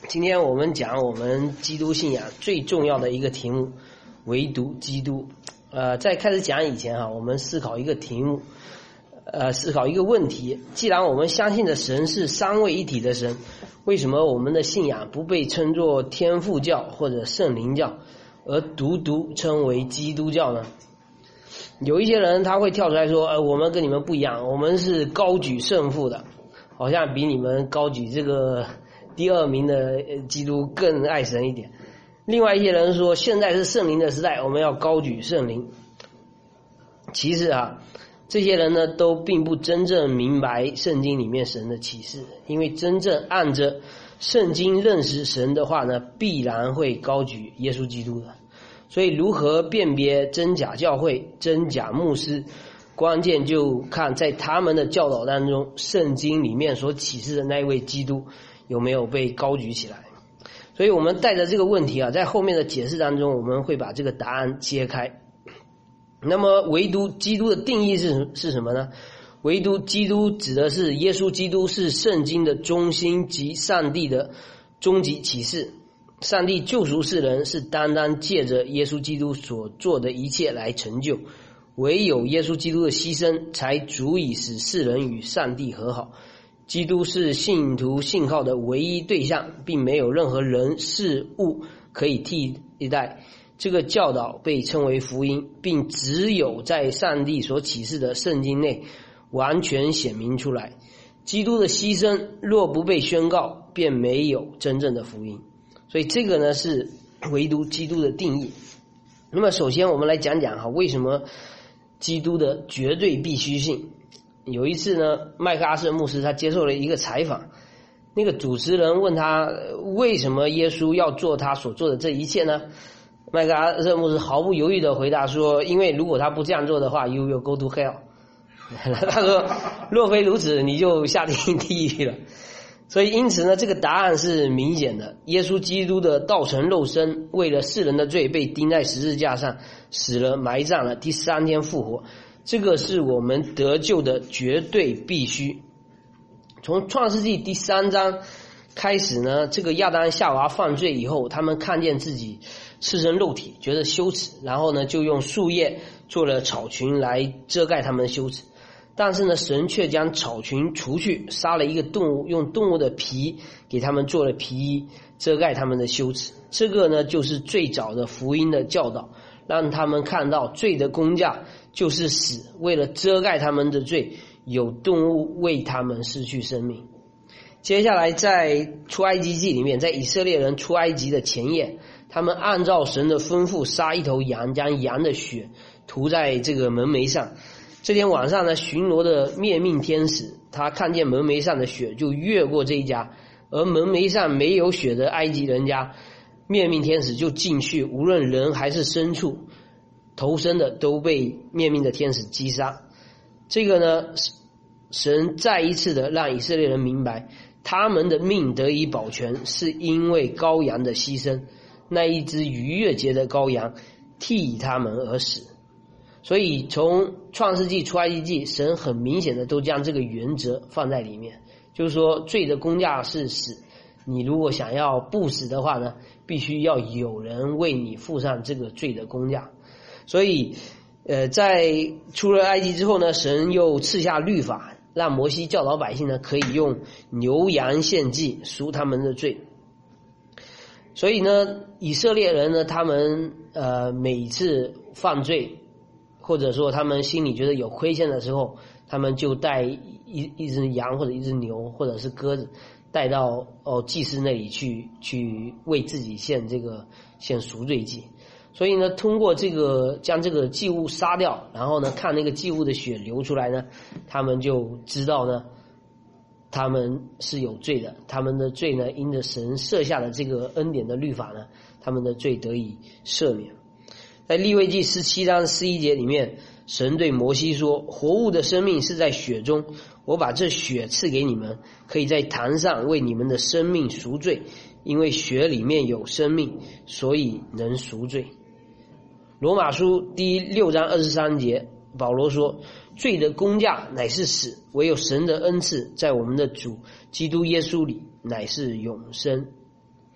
今天我们讲我们基督信仰最重要的一个题目，唯独基督。在开始讲以前我们思考一个题目，思考一个问题：既然我们相信的神是三位一体的神，为什么我们的信仰不被称作天父教或者圣灵教，而独称为基督教呢？有一些人他会跳出来说，我们跟你们不一样，我们是高举圣父的，好像比你们高举这个第二名的基督更爱神一点。另外一些人说，现在是圣灵的时代，我们要高举圣灵。其实这些人呢都并不真正明白圣经里面神的启示，因为真正按着圣经认识神的话呢，必然会高举耶稣基督的。所以如何辨别真假教会、真假牧师，关键就看在他们的教导当中，圣经里面所启示的那一位基督有没有被高举起来。所以我们带着这个问题在后面的解释当中，我们会把这个答案揭开。那么唯独基督的定义是什么呢？唯独基督指的是耶稣基督是圣经的中心及上帝的终极启示。上帝救赎世人是单单借着耶稣基督所做的一切来成就，唯有耶稣基督的牺牲才足以使世人与上帝和好。基督是信徒信靠的唯一对象，并没有任何人事物可以替代。这个教导被称为福音，并只有在上帝所启示的圣经内完全显明出来。基督的牺牲若不被宣告，便没有真正的福音。所以这个呢是唯独基督的定义。那么首先我们来讲讲为什么基督的绝对必须性。有一次呢，麦克阿瑟牧师他接受了一个采访，那个主持人问他为什么耶稣要做他所做的这一切呢？麦克阿瑟牧师毫不犹豫地回答说，因为如果他不这样做的话 you will go to hell 他说若非如此，你就下地狱了。所以因此呢，这个答案是明显的。耶稣基督的道成肉身，为了世人的罪被钉在十字架上，死了埋葬了，第三天复活，这个是我们得救的绝对必须。从创世纪第3章开始呢，这个亚当夏娃犯罪以后，他们看见自己赤身肉体，觉得羞耻，然后呢就用树叶做了草裙来遮盖他们的羞耻。但是呢，神却将草裙除去，杀了一个动物，用动物的皮给他们做了皮衣，遮盖他们的羞耻。这个呢就是最早的福音的教导，让他们看到罪的工价就是死，为了遮盖他们的罪，有动物为他们失去生命。接下来在出埃及记里面，在以色列人出埃及的前夜，他们按照神的吩咐杀一头羊，将羊的血涂在这个门楣上。这天晚上呢，巡逻的灭命天使他看见门楣上的血，就越过这一家，而门楣上没有血的埃及人家，灭命天使就进去，无论人还是牲畜，投生的都被灭命的天使击杀。这个呢，神再一次的让以色列人明白，他们的命得以保全，是因为羔羊的牺牲，那一只逾越节的羔羊替他们而死。所以从创世纪出埃及记，神很明显的都将这个原则放在里面，就是说罪的工价是死，你如果想要不死的话呢，必须要有人为你付上这个罪的工价。所以在出了埃及之后呢，神又赐下律法，让摩西教导百姓呢可以用牛羊献祭赎他们的罪。所以呢，以色列人呢，他们每次犯罪，或者说他们心里觉得有亏欠的时候，他们就带一只羊或者一只牛或者是鸽子带到祭司那里去为自己献赎罪祭。所以呢，通过这个将这个祭物杀掉，然后呢看那个祭物的血流出来呢，他们就知道呢他们是有罪的，他们的罪呢因着神设下的这个恩典的律法呢，他们的罪得以赦免。在利未记17章11节里面，神对摩西说，活物的生命是在血中，我把这血赐给你们，可以在坛上为你们的生命赎罪，因为血里面有生命，所以能赎罪。罗马书第6章23节，保罗说，罪的工价乃是死，唯有神的恩赐在我们的主基督耶稣里乃是永生。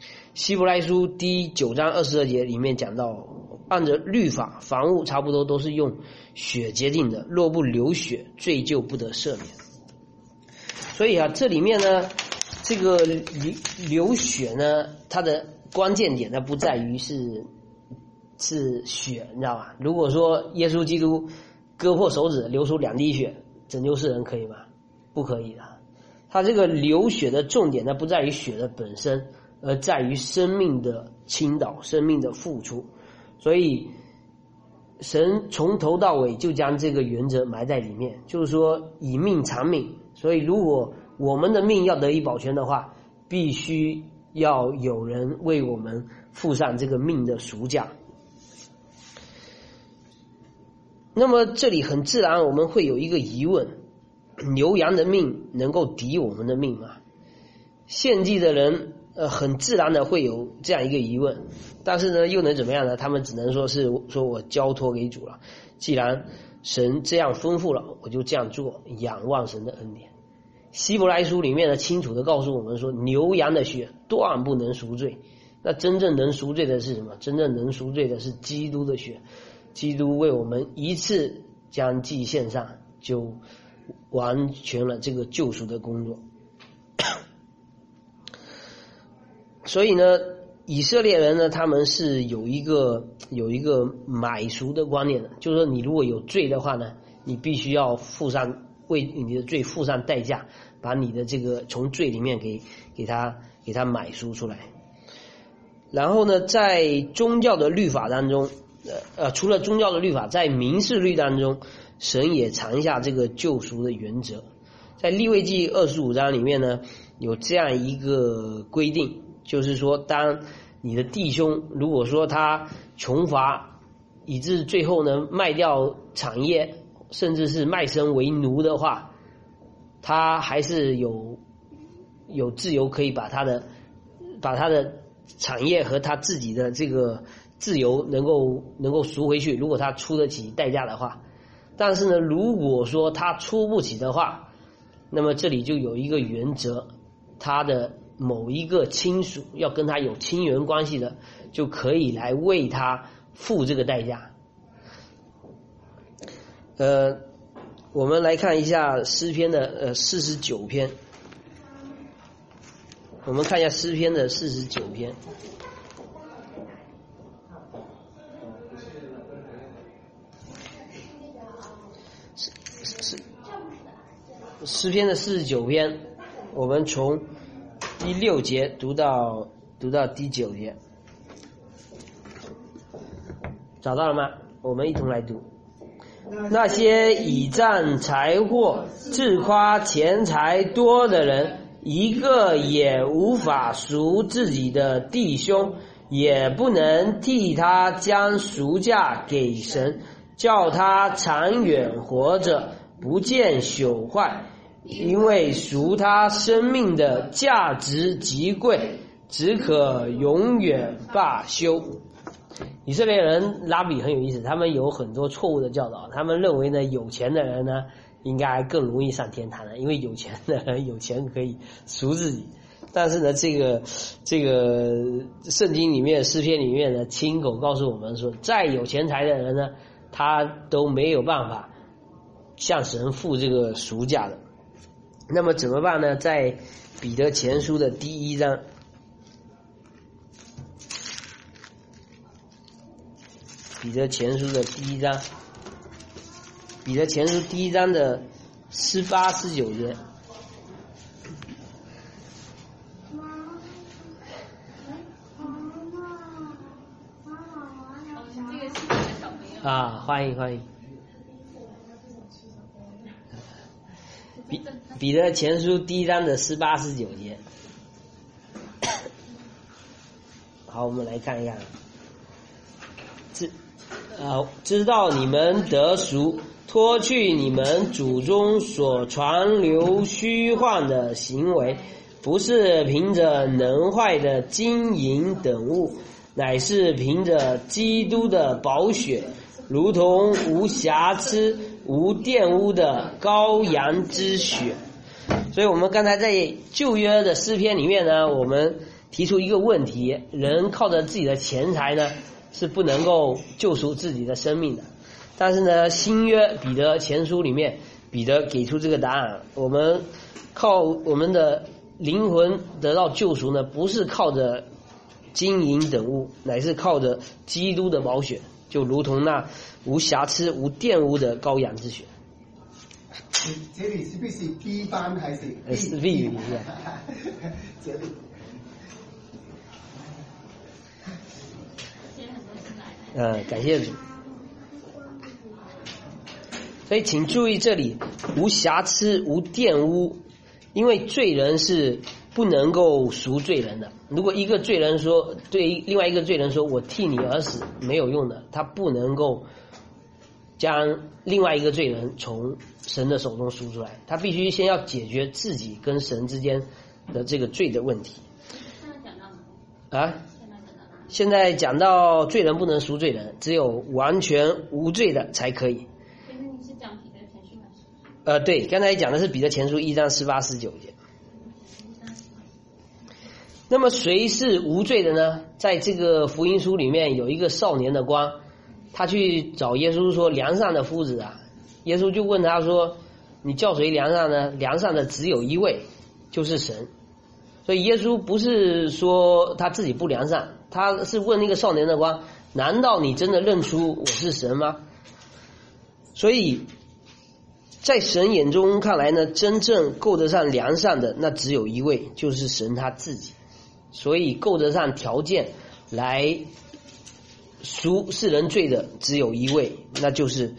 希伯来书第9章22节里面讲到，按着律法，房屋差不多都是用血洁净的，若不流血，罪就不得赦免。所以这里面呢，这个流血呢，它的关键点呢不在于是血，你知道吧？如果说耶稣基督割破手指流出2滴血，拯救世人可以吗？不可以的。他这个流血的重点呢不在于血的本身，而在于生命的倾倒，生命的付出。所以神从头到尾就将这个原则埋在里面，就是说以命偿命。所以如果我们的命要得以保全的话，必须要有人为我们付上这个命的赎价。那么这里很自然我们会有一个疑问，牛羊的命能够抵我们的命吗？献祭的人很自然的会有这样一个疑问，但是呢又能怎么样呢？他们只能说我交托给主了，既然神这样吩咐了，我就这样做，仰望神的恩典。希伯来书里面呢清楚的告诉我们说，牛羊的血断不能赎罪。那真正能赎罪的是什么？真正能赎罪的是基督的血。基督为我们一次将祭献上，就完全了这个救赎的工作。所以呢，以色列人呢，他们是有一个买赎的观念的，就是说你如果有罪的话呢，你必须要为你的罪付上代价，把你的这个从罪里面给他买赎出来。然后呢，在宗教的律法当中，除了宗教的律法，在民事律当中，神也藏下这个救赎的原则。在利未记25章里面呢，有这样一个规定，就是说当你的弟兄如果说他穷乏以致最后呢卖掉产业，甚至是卖身为奴的话，他还是有自由可以把他的产业和他自己的这个自由能够赎回去，如果他出得起代价的话。但是呢，如果说他出不起的话，那么这里就有一个原则，他的某一个亲属要跟他有亲缘关系的，就可以来为他付这个代价。我们来看一下诗篇的49篇。我们看一下诗篇的49篇。诗篇的49篇，我们从第6节读到第9节，找到了吗？我们一同来读。那些倚仗财货、自夸钱财多的人，一个也无法赎自己的弟兄，也不能替他将赎价给神，叫他长远活着，不见朽坏。因为赎他生命的价值极贵，只可永远罢休。以色列人拉比很有意思，他们有很多错误的教导。他们认为呢，有钱的人呢应该更容易上天堂的，因为有钱的人有钱可以赎自己。但是呢，这个圣经里面、诗篇里面呢，亲口告诉我们说，再有钱财的人呢，他都没有办法向神付这个赎价的。那么怎么办呢？在彼得前书的第1章，彼得前书的第1章的18、19节。欢迎。彼得前书第1章的18、19节。好，我们来看一看。知道你们得赎，脱去你们祖宗所传流虚幻的行为，不是凭着能坏的金银等物，乃是凭着基督的宝血，如同无瑕疵无玷污的羔羊之血。所以我们刚才在旧约的诗篇里面呢，我们提出一个问题：人靠着自己的钱财呢，是不能够救赎自己的生命的。但是呢，新约彼得前书里面，彼得给出这个答案：我们靠我们的灵魂得到救赎呢，不是靠着金银等物，乃是靠着基督的宝血，就如同那无瑕疵、无玷污的羔羊之血。 这里是不是 B 班还是 B 语？ 这里。 感谢主。所以请注意这里无瑕疵、无玷污，因为罪人是不能够赎罪人的。如果一个罪人说对另外一个罪人说我替你而死，没有用的，他不能够将另外一个罪人从神的手中赎出来，他必须先要解决自己跟神之间的这个罪的问题。现在讲到罪人不能赎罪人，只有完全无罪的才可以。 你是讲彼得前书还是？ 对，刚才讲的是彼得前书1章18、19节。那么谁是无罪的呢？在这个福音书里面有一个少年的光，他去找耶稣说：“良善的夫子啊！”耶稣就问他说：“你叫谁良善呢？良善的只有一位，就是神。”所以耶稣不是说他自己不良善，他是问那个少年的光：“难道你真的认出我是神吗？”所以在神眼中看来呢，真正够得上良善的那只有一位，就是神他自己。所以够得上条件来赎世人罪的只有一位，那就是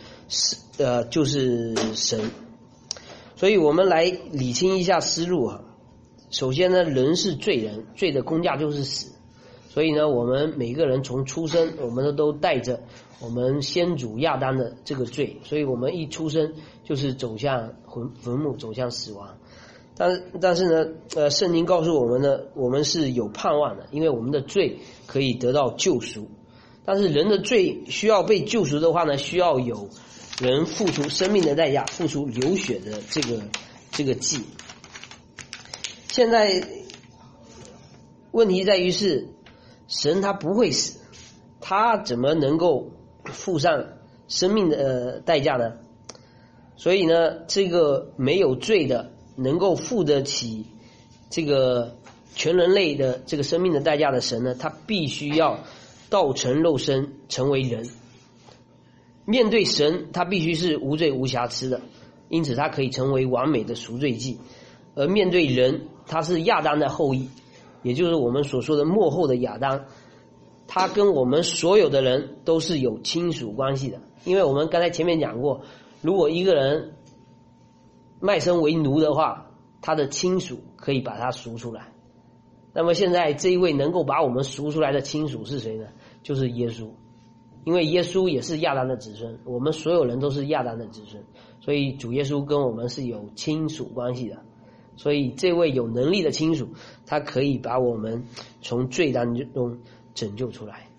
神。所以我们来理清一下思路啊。首先呢，人是罪人，罪的工价就是死。所以呢，我们每个人从出生，我们都带着我们先祖亚当的这个罪，所以我们一出生就是走向坟墓，走向死亡。但是呢，圣经告诉我们呢，我们是有盼望的，因为我们的罪可以得到救赎。但是人的罪需要被救赎的话呢，需要有人付出生命的代价，付出流血的这个祭。现在问题在于是神他不会死，他怎么能够付上生命的代价呢？所以呢，这个没有罪的能够付得起这个全人类的这个生命的代价的神呢，他必须要道成肉身成为人。面对神，他必须是无罪无瑕疵的，因此他可以成为完美的赎罪祭。而面对人，他是亚当的后裔，也就是我们所说的末后的亚当，他跟我们所有的人都是有亲属关系的。因为我们刚才前面讲过，如果一个人卖身为奴的话，他的亲属可以把他赎出来。那么现在这一位能够把我们赎出来的亲属是谁呢？就是耶稣。因为耶稣也是亚当的子孙，我们所有人都是亚当的子孙，所以主耶稣跟我们是有亲属关系的。所以这位有能力的亲属，他可以把我们从罪当中拯救出来。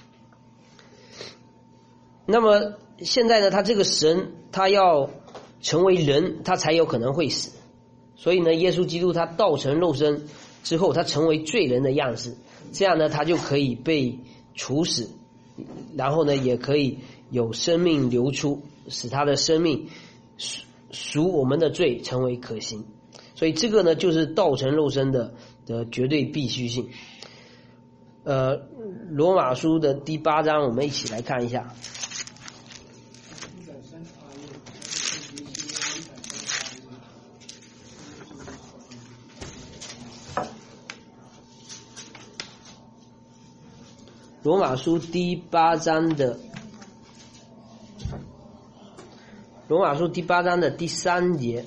那么现在呢，他这个神他要成为人，他才有可能会死。所以呢，耶稣基督他道成肉身之后，他成为罪人的样式，这样呢他就可以被处死，然后呢也可以有生命流出，使他的生命赎我们的罪成为可行。所以这个呢就是道成肉身的绝对必须性。罗马书的第8章我们一起来看一下。罗马书第8章的第3节，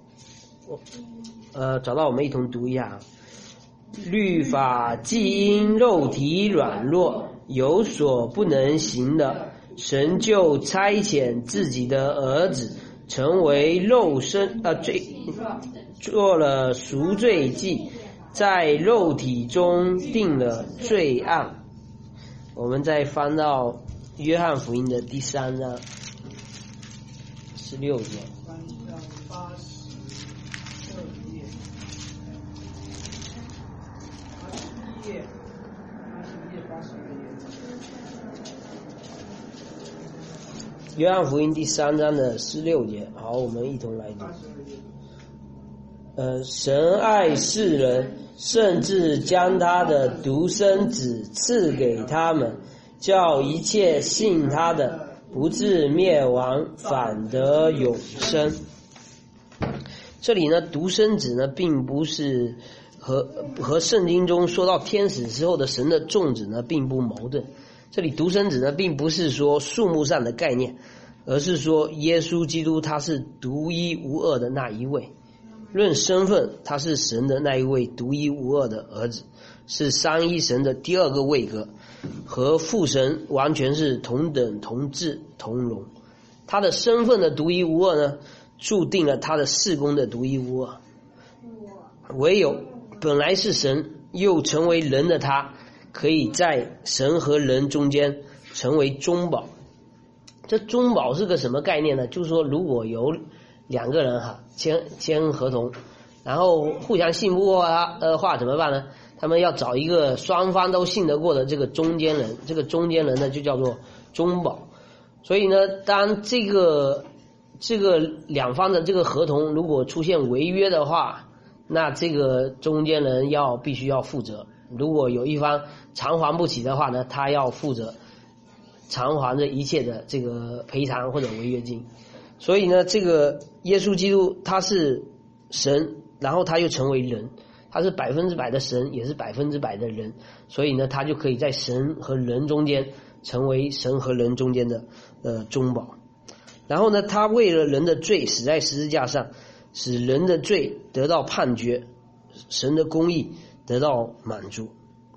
找到我们一同读一下。律法既因肉体软弱有所不能行的，神就差遣自己的儿子成为肉身做了赎罪祭，在肉体中定了罪案。我们再翻到约翰福音的第3章16节。 约翰福音第3章的16节，好，我们一同来读。神爱世人，甚至将他的独生子赐给他们，叫一切信他的不至灭亡，反得永生。这里呢，独生子呢，并不是和圣经中说到天使之后的神的众子呢，并不矛盾。这里独生子呢，并不是说数目上的概念，而是说耶稣基督他是独一无二的那一位。论身份，他是神的那一位独一无二的儿子，是三一神的第二个位格，和父神完全是同等同质同荣。他的身份的独一无二呢，注定了他的事工的独一无二。唯有本来是神又成为人的他，可以在神和人中间成为中保。这中保是个什么概念呢？就是说如果有两个人签合同，然后互相信不过的话怎么办呢？他们要找一个双方都信得过的这个中间人，这个中间人呢就叫做中保。所以呢，当这个两方的这个合同如果出现违约的话，那这个中间人必须要负责。如果有一方偿还不起的话呢，他要负责偿还着一切的这个赔偿或者违约金。所以呢，这个耶稣基督他是神，然后他又成为人，他是100%的神，也是100%的人，所以呢，他就可以在神和人中间成为神和人中间的中保。然后呢，他为了人的罪死在十字架上，使人的罪得到判决，神的公义得到满足。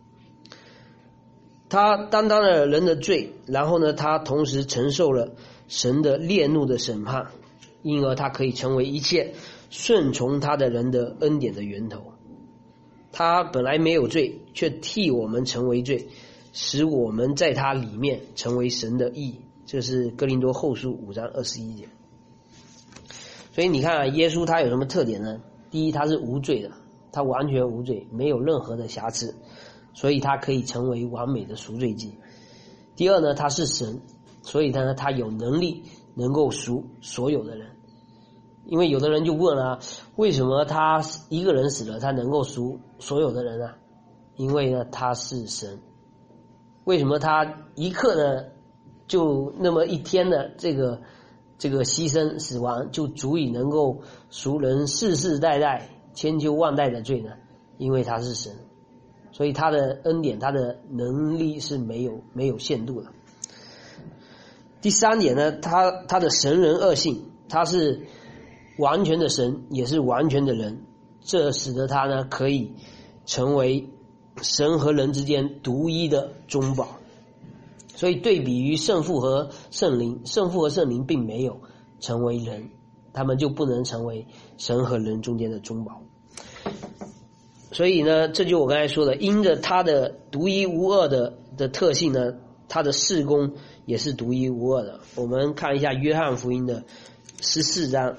他担当了人的罪，然后呢，他同时承受了神的烈怒的审判，因而他可以成为一切顺从他的人的恩典的源头。他本来没有罪，却替我们成为罪，使我们在他里面成为神的义。这是哥林多后书5章21节。所以你看耶稣他有什么特点呢？第一，他是无罪的，他完全无罪，没有任何的瑕疵，所以他可以成为完美的赎罪祭。第二呢，他是神，所以呢，他有能力能够赎所有的人。因为有的人就问了，为什么他一个人死了，他能够赎所有的人呢？因为呢，他是神。为什么他一刻呢，就那么一天的这个牺牲死亡，就足以能够赎人世世代代千秋万代的罪呢？因为他是神，所以他的恩典，他的能力是没有限度的。第三点呢，他的神人二性，他是完全的神，也是完全的人，这使得他呢可以成为神和人之间独一的中保。所以对比于圣父和圣灵，圣父和圣灵并没有成为人，他们就不能成为神和人中间的中保。所以呢，这就我刚才说的，因着他的独一无二的特性呢，他的事工也是独一无二的。我们看一下约翰福音的14章。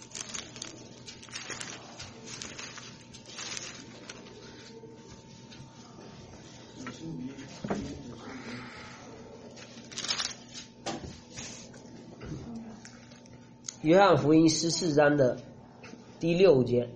约翰福音14章的第6节，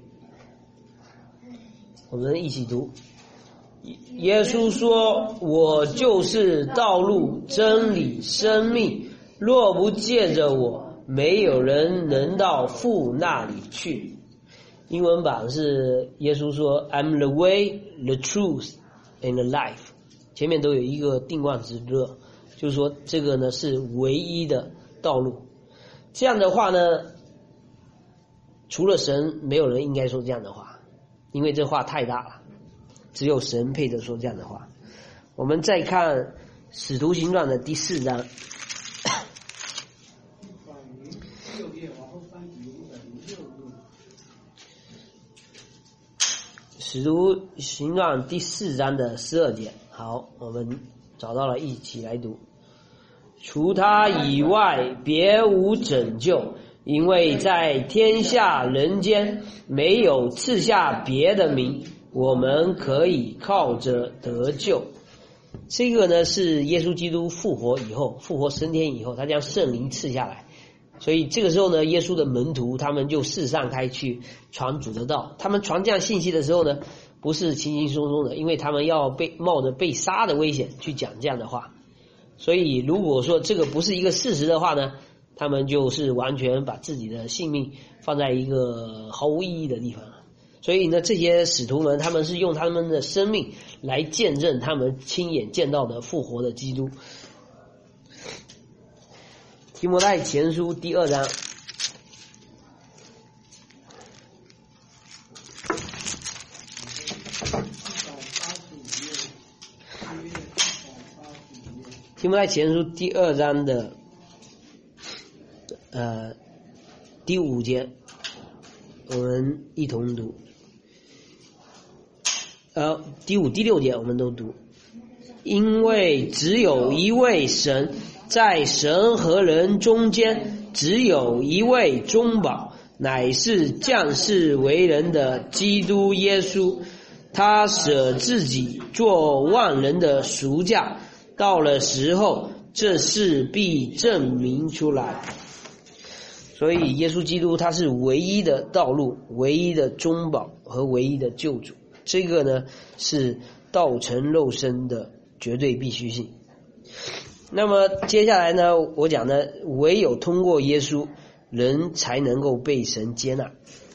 我们一起读。耶稣说，我就是道路真理生命，若不借着我，没有人能到父那里去。英文版是耶稣说 I'm the way, the truth and the life， 前面都有一个定冠词 the， 就是说这个呢是唯一的道路。这样的话呢，除了神，没有人应该说这样的话，因为这话太大了，只有神配得说这样的话。我们再看使徒行传的第4章。使徒行传第4章的12节，好，我们找到了，一起来读。除他以外别无拯救，因为在天下人间没有赐下别的名我们可以靠着得救。这个呢是耶稣基督复活以后，复活升天以后，他将圣灵赐下来。所以这个时候呢，耶稣的门徒他们就四散开去传主的道。他们传这样信息的时候呢，不是轻轻松松的，因为他们要冒着被杀的危险去讲这样的话。所以如果说这个不是一个事实的话呢，他们就是完全把自己的性命放在一个毫无意义的地方。所以呢，这些使徒们他们是用他们的生命来见证他们亲眼见到的复活的基督。提摩太前书第2章，提摩太前书第2章的第5节，我们一同读。第5、第6节我们都读。因为只有一位神，在神和人中间只有一位中保，乃是降世为人的基督耶稣。他舍自己做万人的赎价，到了时候，这事必证明出来。所以耶稣基督他是唯一的道路，唯一的中保和唯一的救主。这个呢是道成肉身的绝对必须性。那么接下来呢，我讲呢，唯有通过耶稣，人才能够被神接纳。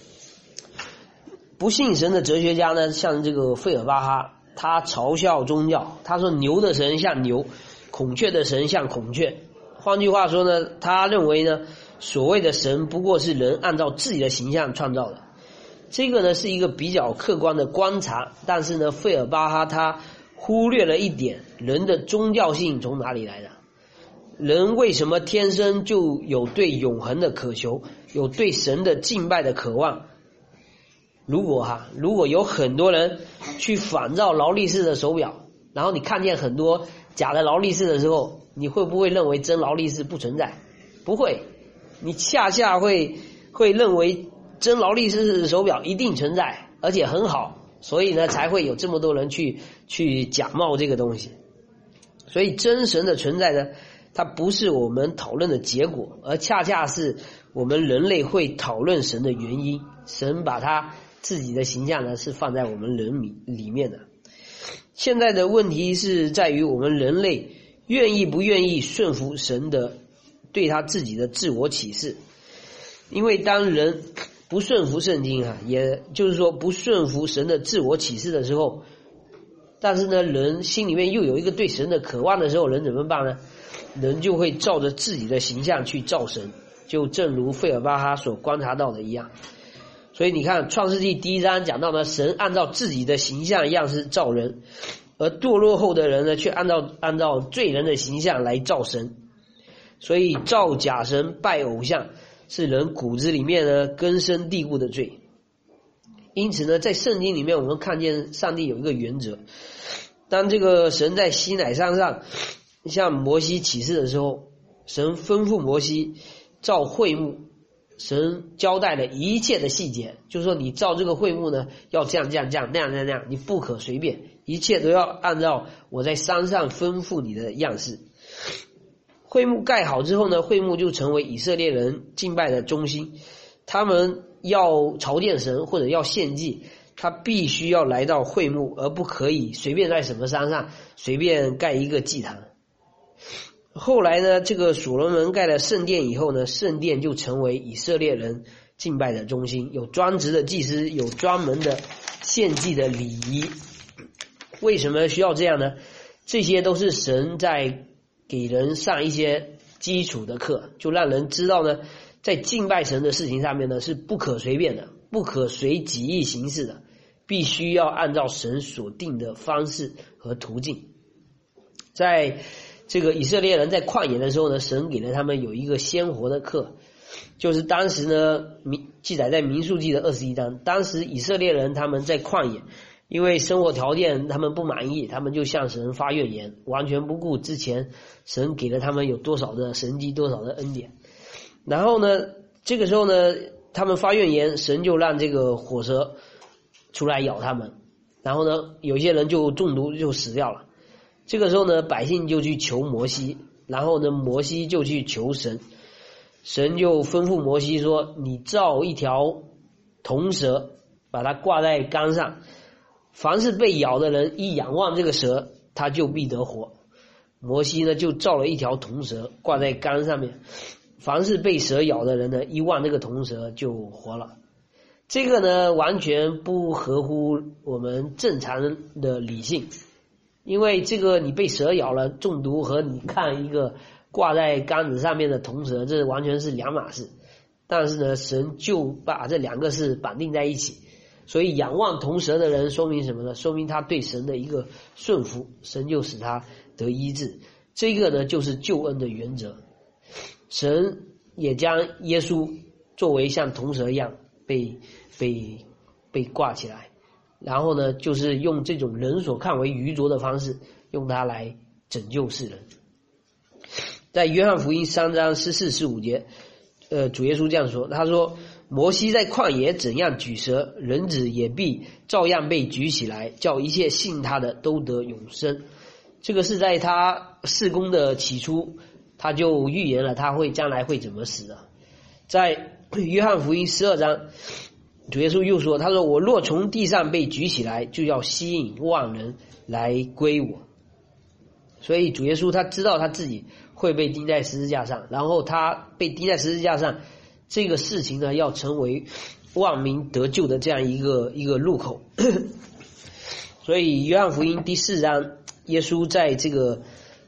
不信神的哲学家呢，像这个费尔巴哈，他嘲笑宗教，他说牛的神像牛，孔雀的神像孔雀。换句话说呢，他认为呢，所谓的神不过是人按照自己的形象创造的。这个呢是一个比较客观的观察，但是呢，费尔巴哈他忽略了一点，人的宗教性从哪里来的？人为什么天生就有对永恒的渴求，有对神的敬拜的渴望？如果有很多人去仿造劳力士的手表，然后你看见很多假的劳力士的时候，你会不会认为真劳力士不存在？不会，你恰恰会认为真劳力士手表一定存在，而且很好，所以呢才会有这么多人去假冒这个东西。所以真神的存在呢，它不是我们讨论的结果，而恰恰是我们人类会讨论神的原因。神把他自己的形象呢是放在我们人里面的。现在的问题是在于我们人类愿意不愿意顺服神的对他自己的自我启示。因为当人不顺服圣经也就是说不顺服神的自我启示的时候，但是呢人心里面又有一个对神的渴望的时候，人怎么办呢？人就会照着自己的形象去造神，就正如费尔巴哈所观察到的一样。所以你看创世纪第1章讲到呢，神按照自己的形象样式造人，而堕落后的人呢却按照罪人的形象来造神。所以造假神拜偶像是人骨子里面呢根深蒂固的罪。因此呢，在圣经里面我们看见上帝有一个原则，当这个神在西乃山上向摩西启示的时候，神吩咐摩西造会幕，神交代了一切的细节，就是说你造这个会幕呢要这样那样，你不可随便，一切都要按照我在山上吩咐你的样式。会幕盖好之后呢，会幕就成为以色列人敬拜的中心。他们要朝见神或者要献祭，他必须要来到会幕，而不可以随便在什么山上随便盖一个祭坛。后来呢，这个所罗门盖了圣殿以后呢，圣殿就成为以色列人敬拜的中心，有专职的祭司，有专门的献祭的礼仪。为什么需要这样呢？这些都是神在给人上一些基础的课，就让人知道呢，在敬拜神的事情上面呢是不可随便的，不可随己意行事的，必须要按照神所定的方式和途径。在这个以色列人在旷野的时候呢，神给了他们有一个鲜活的课，就是当时呢记载在民数记的21章，当时以色列人他们在旷野，因为生活条件他们不满意，他们就向神发怨言，完全不顾之前神给了他们有多少的神迹，多少的恩典。然后呢，这个时候呢，他们发怨言，神就让这个火蛇出来咬他们。 然后呢，有些人就中毒就死掉了。这个时候呢，百姓就去求摩西，然后呢，摩西就去求神，神就吩咐摩西说：“你造一条铜蛇，把它挂在杆上，凡是被咬的人一仰望这个蛇，他就必得活。”摩西呢就造了一条铜蛇挂在杆上面，凡是被蛇咬的人呢，一望那个铜蛇就活了。这个呢完全不合乎我们正常的理性，因为这个你被蛇咬了中毒和你看一个挂在杆子上面的铜蛇，这完全是两码事。但是呢，神就把这两个事绑定在一起，所以仰望铜蛇的人说明什么呢？说明他对神的一个顺服，神就使他得医治。这个呢就是救恩的原则。神也将耶稣作为像铜蛇一样被挂起来，然后呢就是用这种人所看为愚拙的方式，用它来拯救世人。在约翰福音3章14、15节，主耶稣这样说，他说：“摩西在旷野怎样举蛇，人子也必照样被举起来，叫一切信他的都得永生。”这个是在他事工的起初，他就预言了他将来会怎么死的。在约翰福音12章，主耶稣又说，他说：“我若从地上被举起来，就要吸引万人来归我。”所以主耶稣他知道他自己会被钉在十字架上，然后他被钉在十字架上，这个事情呢要成为万民得救的这样一个路口。所以约翰福音第4章，耶稣在这个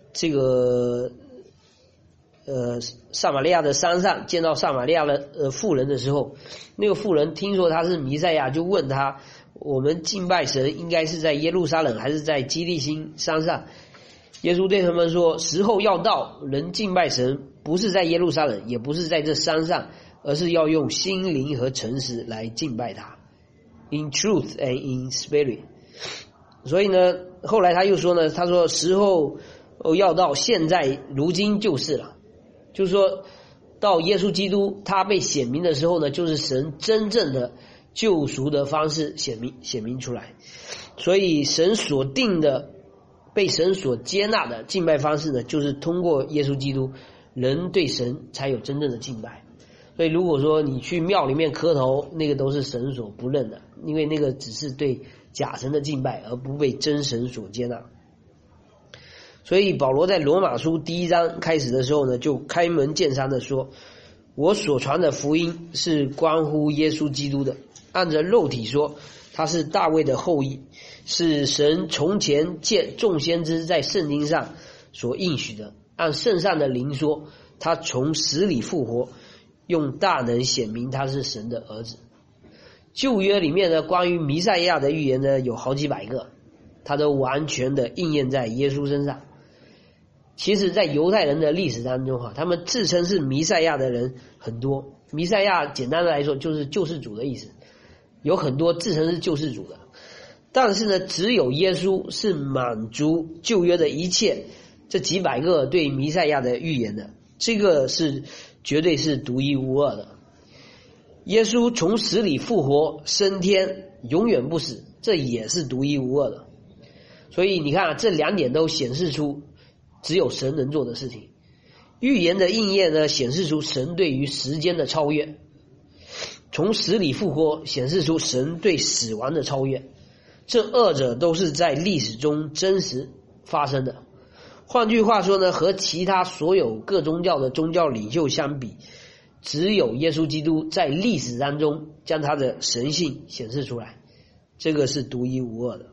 撒玛利亚的山上见到撒玛利亚的妇人的时候，那个妇人听说他是弥赛亚，就问他：我们敬拜神应该是在耶路撒冷还是在基利心山上？耶稣对他们说：时候要到，人敬拜神不是在耶路撒冷，也不是在这山上，而是要用心灵和诚实来敬拜他， in truth and in spirit。 所以呢，后来他又说呢，他说时候要到，现在如今就是了。就是说到耶稣基督他被显明的时候呢，就是神真正的救赎的方式显明出来。所以神所定的被神所接纳的敬拜方式呢，就是通过耶稣基督，人对神才有真正的敬拜。所以如果说你去庙里面磕头，那个都是神所不认的，因为那个只是对假神的敬拜，而不被真神所接纳。所以保罗在罗马书第1章开始的时候呢，就开门见山的说：我所传的福音是关乎耶稣基督的，按着肉体说，他是大卫的后裔，是神从前借众先知在圣经上所应许的。按圣上的灵说，他从死里复活，用大能显明他是神的儿子。旧约里面呢，关于弥赛亚的预言呢有好几百个，他都完全的应验在耶稣身上。其实在犹太人的历史当中他们自称是弥赛亚的人很多。弥赛亚简单的来说就是救世主的意思，有很多自称是救世主的，但是呢，只有耶稣是满足旧约的一切这几百个对弥赛亚的预言的，这个是绝对是独一无二的。耶稣从死里复活升天，永远不死，这也是独一无二的。所以你看这两点都显示出只有神能做的事情。预言的应验呢，显示出神对于时间的超越；从死里复活显示出神对死亡的超越。这二者都是在历史中真实发生的。换句话说呢，和其他所有各宗教的宗教领袖相比，只有耶稣基督在历史当中将他的神性显示出来，这个是独一无二的。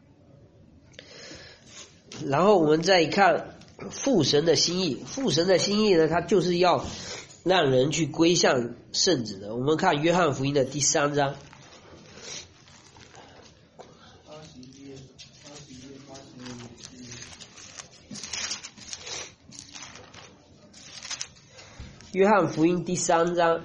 然后我们再看父神的心意。父神的心意呢，他就是要让人去归向圣子的。我们看约翰福音的第3章。约翰福音第3章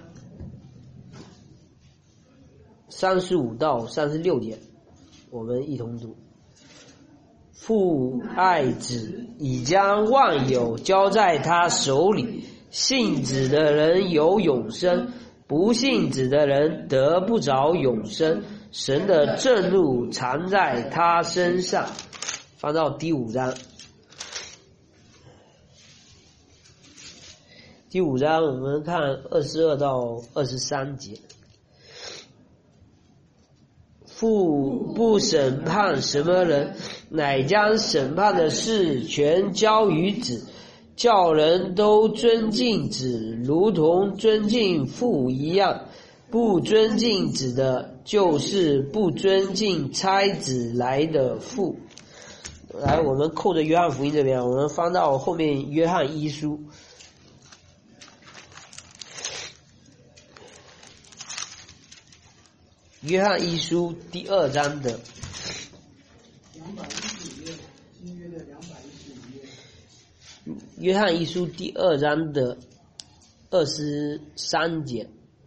35到36节，我们一同读。父爱子，已将万有交在他手里，信子的人有永生，不信子的人得不着永生， 神的震怒藏在他身上。翻到第5章。第5章我们看22到23节。父不审判什么人，乃将审判的事全交于子，叫人都尊敬子，如同尊敬父一样。不尊敬子的，就是不尊敬差子来的父。来，我们扣着约翰福音这边，我们翻到后面约翰一书。约翰一书第2章的 215页，新约的215页。 约翰一书第2章的23节。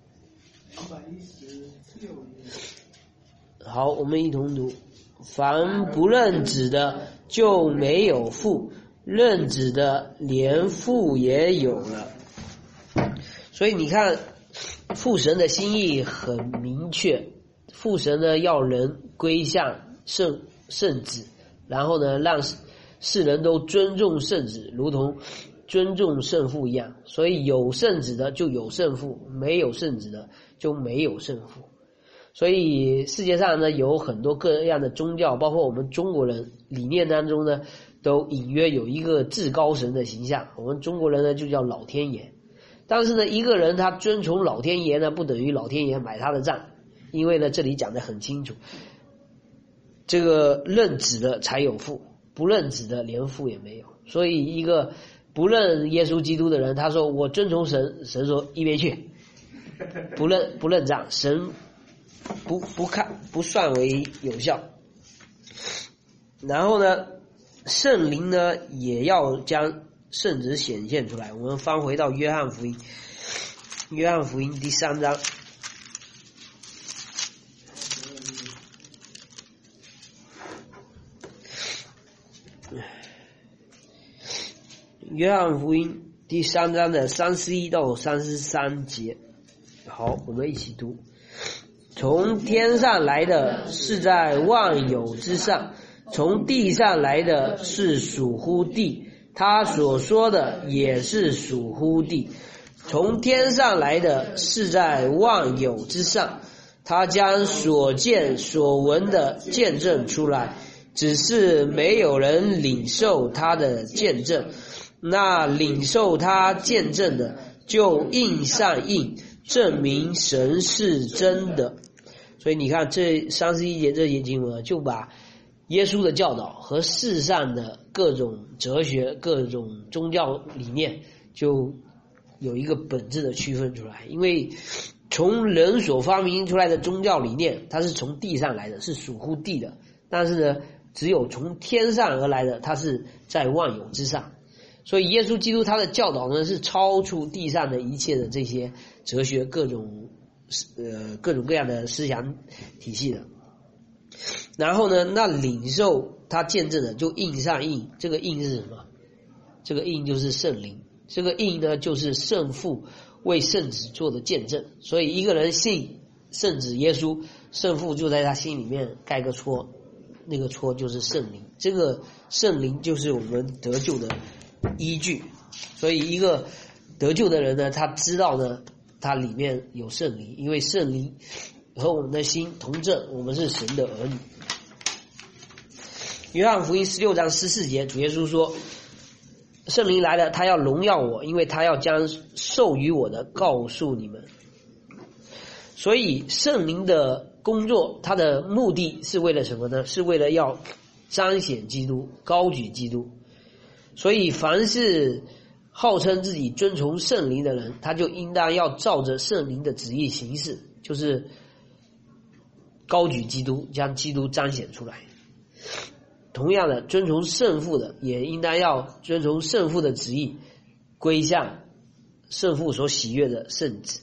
216页。 好，我们一同读。凡不认子的，就没有父；认子的，连父也有了。所以你看，父神的心意很明确。父神呢，要人归向圣子，然后呢，让世人都尊重圣子，如同尊重圣父一样。所以有圣子的就有圣父，没有圣子的就没有圣父。所以世界上呢，有很多各样的宗教，包括我们中国人理念当中呢，都隐约有一个至高神的形象。我们中国人呢，就叫老天爷。但是呢，一个人他遵从老天爷呢，不等于老天爷买他的账。因为呢，这里讲得很清楚，这个认子的才有父，不认子的连父也没有。所以一个不认耶稣基督的人，他说我遵从神，神说一边去，不认账，神不算为有效。然后呢，圣灵呢也要将圣子显现出来。我们翻回到约翰福音第3章。约翰福音第3章的31到33节。好，我们一起读。从天上来的是在万有之上，从地上来的是属乎地，他所说的也是属乎地。从天上来的是在万有之上，他将所见所闻的见证出来，只是没有人领受他的见证。那领受他见证的，就印上印，证明神是真的。所以你看这31节这些经文，就把耶稣的教导和世上的各种哲学、各种宗教理念，就有一个本质的区分出来。因为从人所发明出来的宗教理念，它是从地上来的，是属乎地的。但是呢，只有从天上而来的，它是在万有之上。所以耶稣基督他的教导呢，是超出地上的一切的这些哲学各种各样的思想体系的。然后呢，那领受他见证的就印上印，这个印是什么？这个印就是圣灵，这个印呢就是圣父为圣子做的见证。所以一个人信圣子耶稣，圣父就在他心里面盖个戳，那个戳就是圣灵，这个圣灵就是我们得救的依据。所以一个得救的人呢，他知道呢，他里面有圣灵，因为圣灵和我们的心同证，我们是神的儿女。约翰福音16章14节，主耶稣说，圣灵来了，他要荣耀我，因为他要将授予我的告诉你们。所以圣灵的工作，他的目的是为了什么呢？是为了要彰显基督，高举基督。所以凡是号称自己遵从圣灵的人，他就应当要照着圣灵的旨意行事，就是高举基督，将基督彰显出来。同样的，遵从圣父的也应当要遵从圣父的旨意，归向圣父所喜悦的圣子。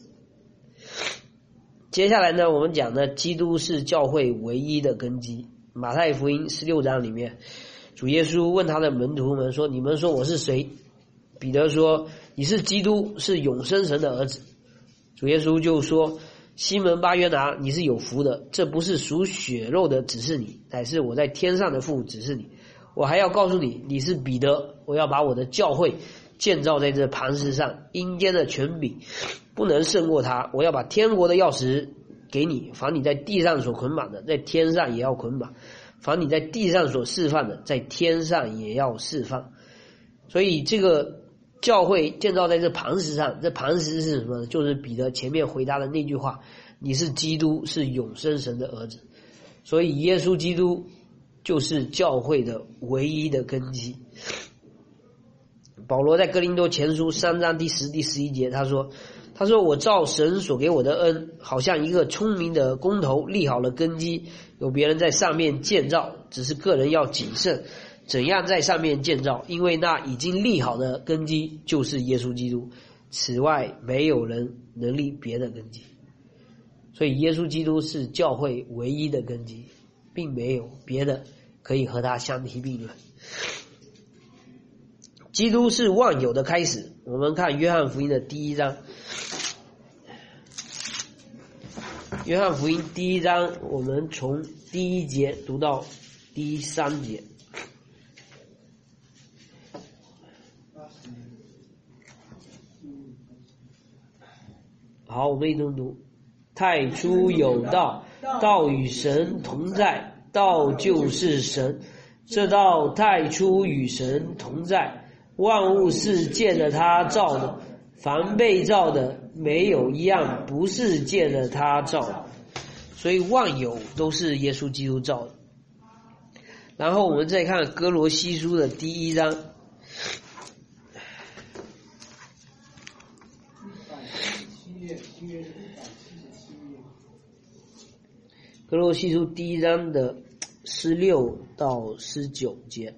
接下来呢，我们讲呢，基督是教会唯一的根基。马太福音16章里面，主耶稣问他的门徒们说，你们说我是谁？彼得说，你是基督，是永生神的儿子。主耶稣就说， 西门巴约拿，你是有福的，这不是属血肉的指示你，乃是我在天上的父指示你。我还要告诉你，你是彼得，我要把我的教会建造在这磐石上，阴间的权柄不能胜过他。我要把天国的钥匙给你，凡你在地上所捆绑的，在天上也要捆绑；凡你在地上所释放的，在天上也要释放。所以这个教会建造在这磐石上，这磐石是什么呢？就是彼得前面回答的那句话，你是基督，是永生神的儿子。所以耶稣基督就是教会的唯一的根基。保罗在哥林多前书3章第10、第11节他说我照神所给我的恩，好像一个聪明的工头立好了根基，有别人在上面建造，只是个人要谨慎怎样在上面建造，因为那已经立好的根基就是耶稣基督，此外没有人能立别的根基。所以耶稣基督是教会唯一的根基，并没有别的可以和他相提并论。基督是万有的开始。我们看约翰福音的第1章，约翰福音第1章，我们从第1节读到第3节。好，我们一同读。太初有道，道与神同在，道就是神。这道太初与神同在，万物是借着他造的，凡被造的没有一样不是借着他造的。所以万有都是耶稣基督造的。然后我们再看哥罗西书的第1章。哥罗西书第1章的16到19节，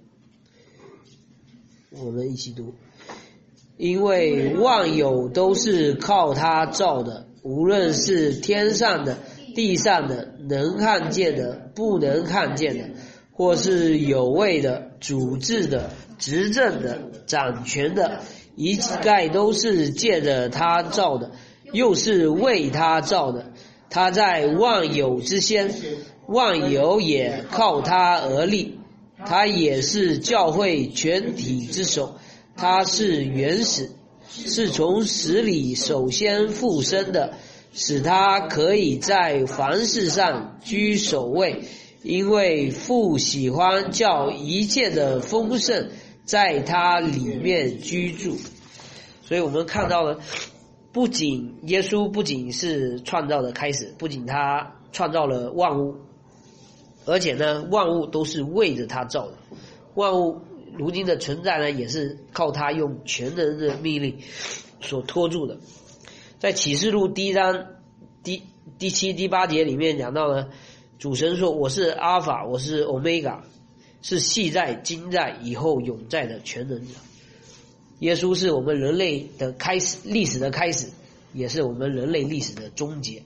我们一起读。因为万有都是靠他造的，无论是天上的、地上的，能看见的、不能看见的，或是有位的、主治的、执政的、掌权的，一概都是借着他造的，又是为他造的。他在万有之先，万有也靠他而立。他也是教会全体之首，他是原始，是从死里首先复生的，使他可以在凡事上居首位，因为父喜欢叫一切的丰盛在他里面居住。所以我们看到了，耶稣不仅是创造的开始，不仅他创造了万物，而且呢，万物都是为着他造的。万物如今的存在呢，也是靠他用全能的命令所托住的。在启示录第1章第7、第8节里面讲到呢，主神说：“我是阿尔法，我是欧米伽，是昔在、今在、以后永在的全能者。”耶稣是我们人类的开始，历史的开始，也是我们人类历史的终结。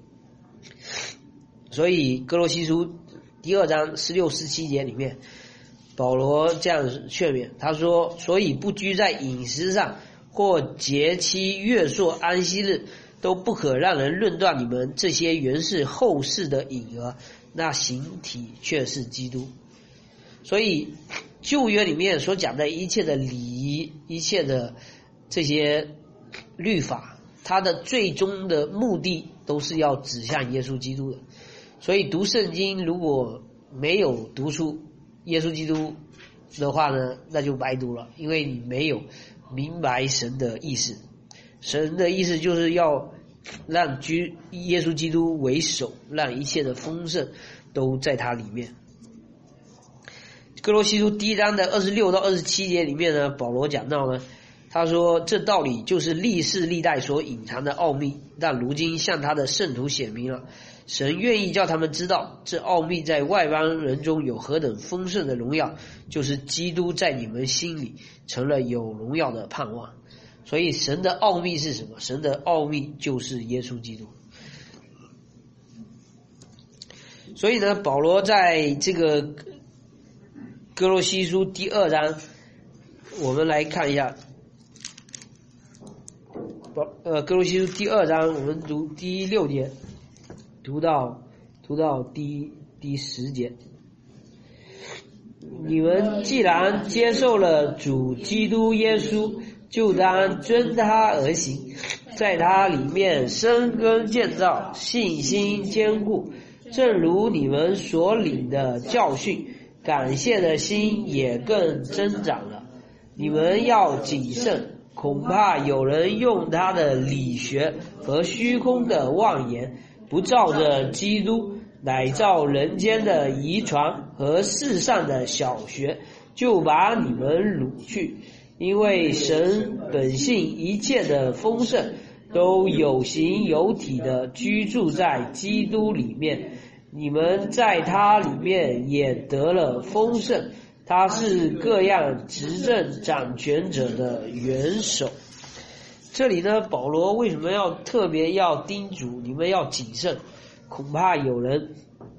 所以哥罗西书第2章16、17节里面，保罗这样劝勉，他说：“所以不拘在饮食上，或节期、月朔、安息日，都不可让人论断你们这些原是后世的影儿，那形体却是基督。”所以旧约里面所讲的一切的礼仪，一切的这些律法，它的最终的目的都是要指向耶稣基督的。所以读圣经如果没有读出耶稣基督的话呢，那就白读了，因为你没有明白神的意思。神的意思就是要让耶稣基督为首，让一切的丰盛都在他里面。哥罗西书第1章的26到27节里面呢，保罗讲到呢，他说这道理就是历世历代所隐藏的奥秘，但如今向他的圣徒显明了。神愿意叫他们知道，这奥秘在外邦人中有何等丰盛的荣耀，就是基督在你们心里成了有荣耀的盼望。所以神的奥秘是什么？神的奥秘就是耶稣基督。所以呢，保罗在这个哥罗西书第2章，我们来看一下哥罗西书第2章，我们读第6节，读到第10节。你们既然接受了主基督耶稣，就当遵他而行，在他里面生根建造，信心坚固，正如你们所领的教训，感谢的心也更增长了。你们要谨慎，恐怕有人用他的理学和虚空的妄言，不照着基督，乃照人间的遗传和世上的小学，就把你们掳去。因为神本性一切的丰盛，都有形有体的居住在基督里面，你们在他里面也得了丰盛。他是各样执政掌权者的元首。这里呢，保罗为什么要特别要叮嘱你们要谨慎，恐怕有人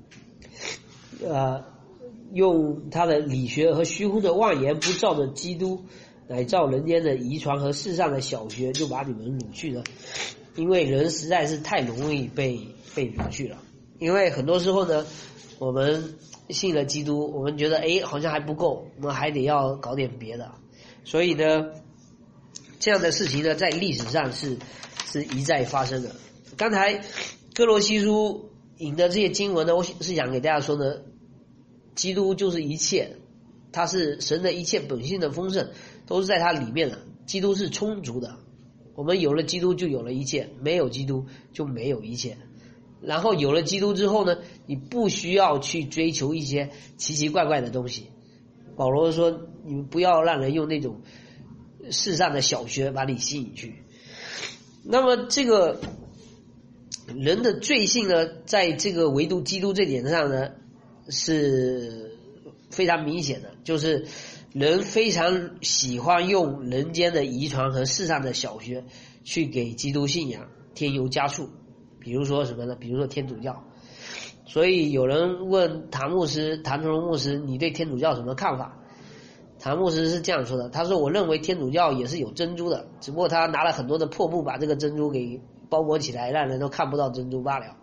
用他的理学和虚空的妄言，不照着基督，乃照人间的遗传和世上的小学，就把你们掳去了。因为人实在是太容易被掳去了。因为很多时候呢，我们信了基督，我们觉得好像还不够，我们还得要搞点别的。所以呢，这样的事情呢，在历史上是一再发生的。刚才哥罗西书引的这些经文呢，我是想给大家说呢，基督就是一切，他是神的一切本性的丰盛，都是在他里面的。基督是充足的，我们有了基督就有了一切，没有基督就没有一切。然后有了基督之后呢，你不需要去追求一些奇奇怪怪的东西。保罗说，你们不要让人用那种世上的小学把你吸引去。那么这个人的罪性呢，在这个唯独基督这点上呢，是非常明显的，就是人非常喜欢用人间的遗传和世上的小学去给基督信仰添油加醋。比如说什么呢？比如说天主教。所以有人问唐崇荣牧师，你对天主教什么看法？唐牧师是这样说的，他说，我认为天主教也是有珍珠的，只不过他拿了很多的破布把这个珍珠给包裹起来，让人都看不到珍珠罢了。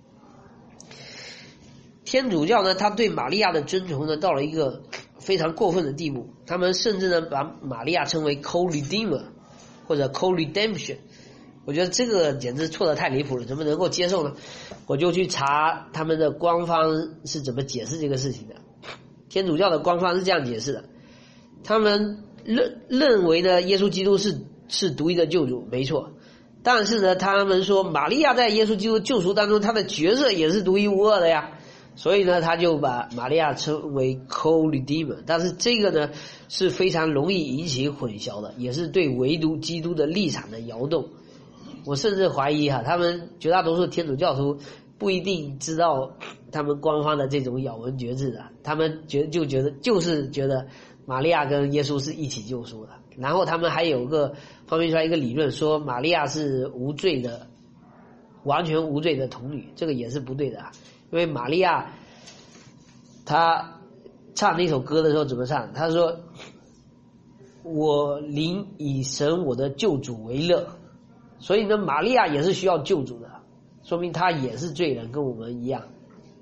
天主教呢，他对玛利亚的尊崇呢，到了一个非常过分的地步，他们甚至呢把玛利亚称为 co-redeemer 或者 co-redemption。我觉得这个简直错得太离谱了，怎么能够接受呢？我就去查他们的官方是怎么解释这个事情的。天主教的官方是这样解释的，他们认为呢，耶稣基督是独一的救主，没错。但是呢，他们说玛利亚在耶稣基督救赎当中，她的角色也是独一无二的呀。所以呢，他就把玛利亚称为 co-redeemer。但是这个呢，是非常容易引起混淆的，也是对唯独基督的立场的摇动。我甚至怀疑他们绝大多数天主教徒不一定知道他们官方的这种咬文嚼字的，他们就是觉得玛利亚跟耶稣是一起救赎的。然后他们还有发明出来一个理论，说玛利亚是无罪的，完全无罪的童女，这个也是不对的。因为玛利亚她唱那首歌的时候怎么唱？她说，我灵以神我的救主为乐。所以呢，玛利亚也是需要救主的，说明她也是罪人，跟我们一样。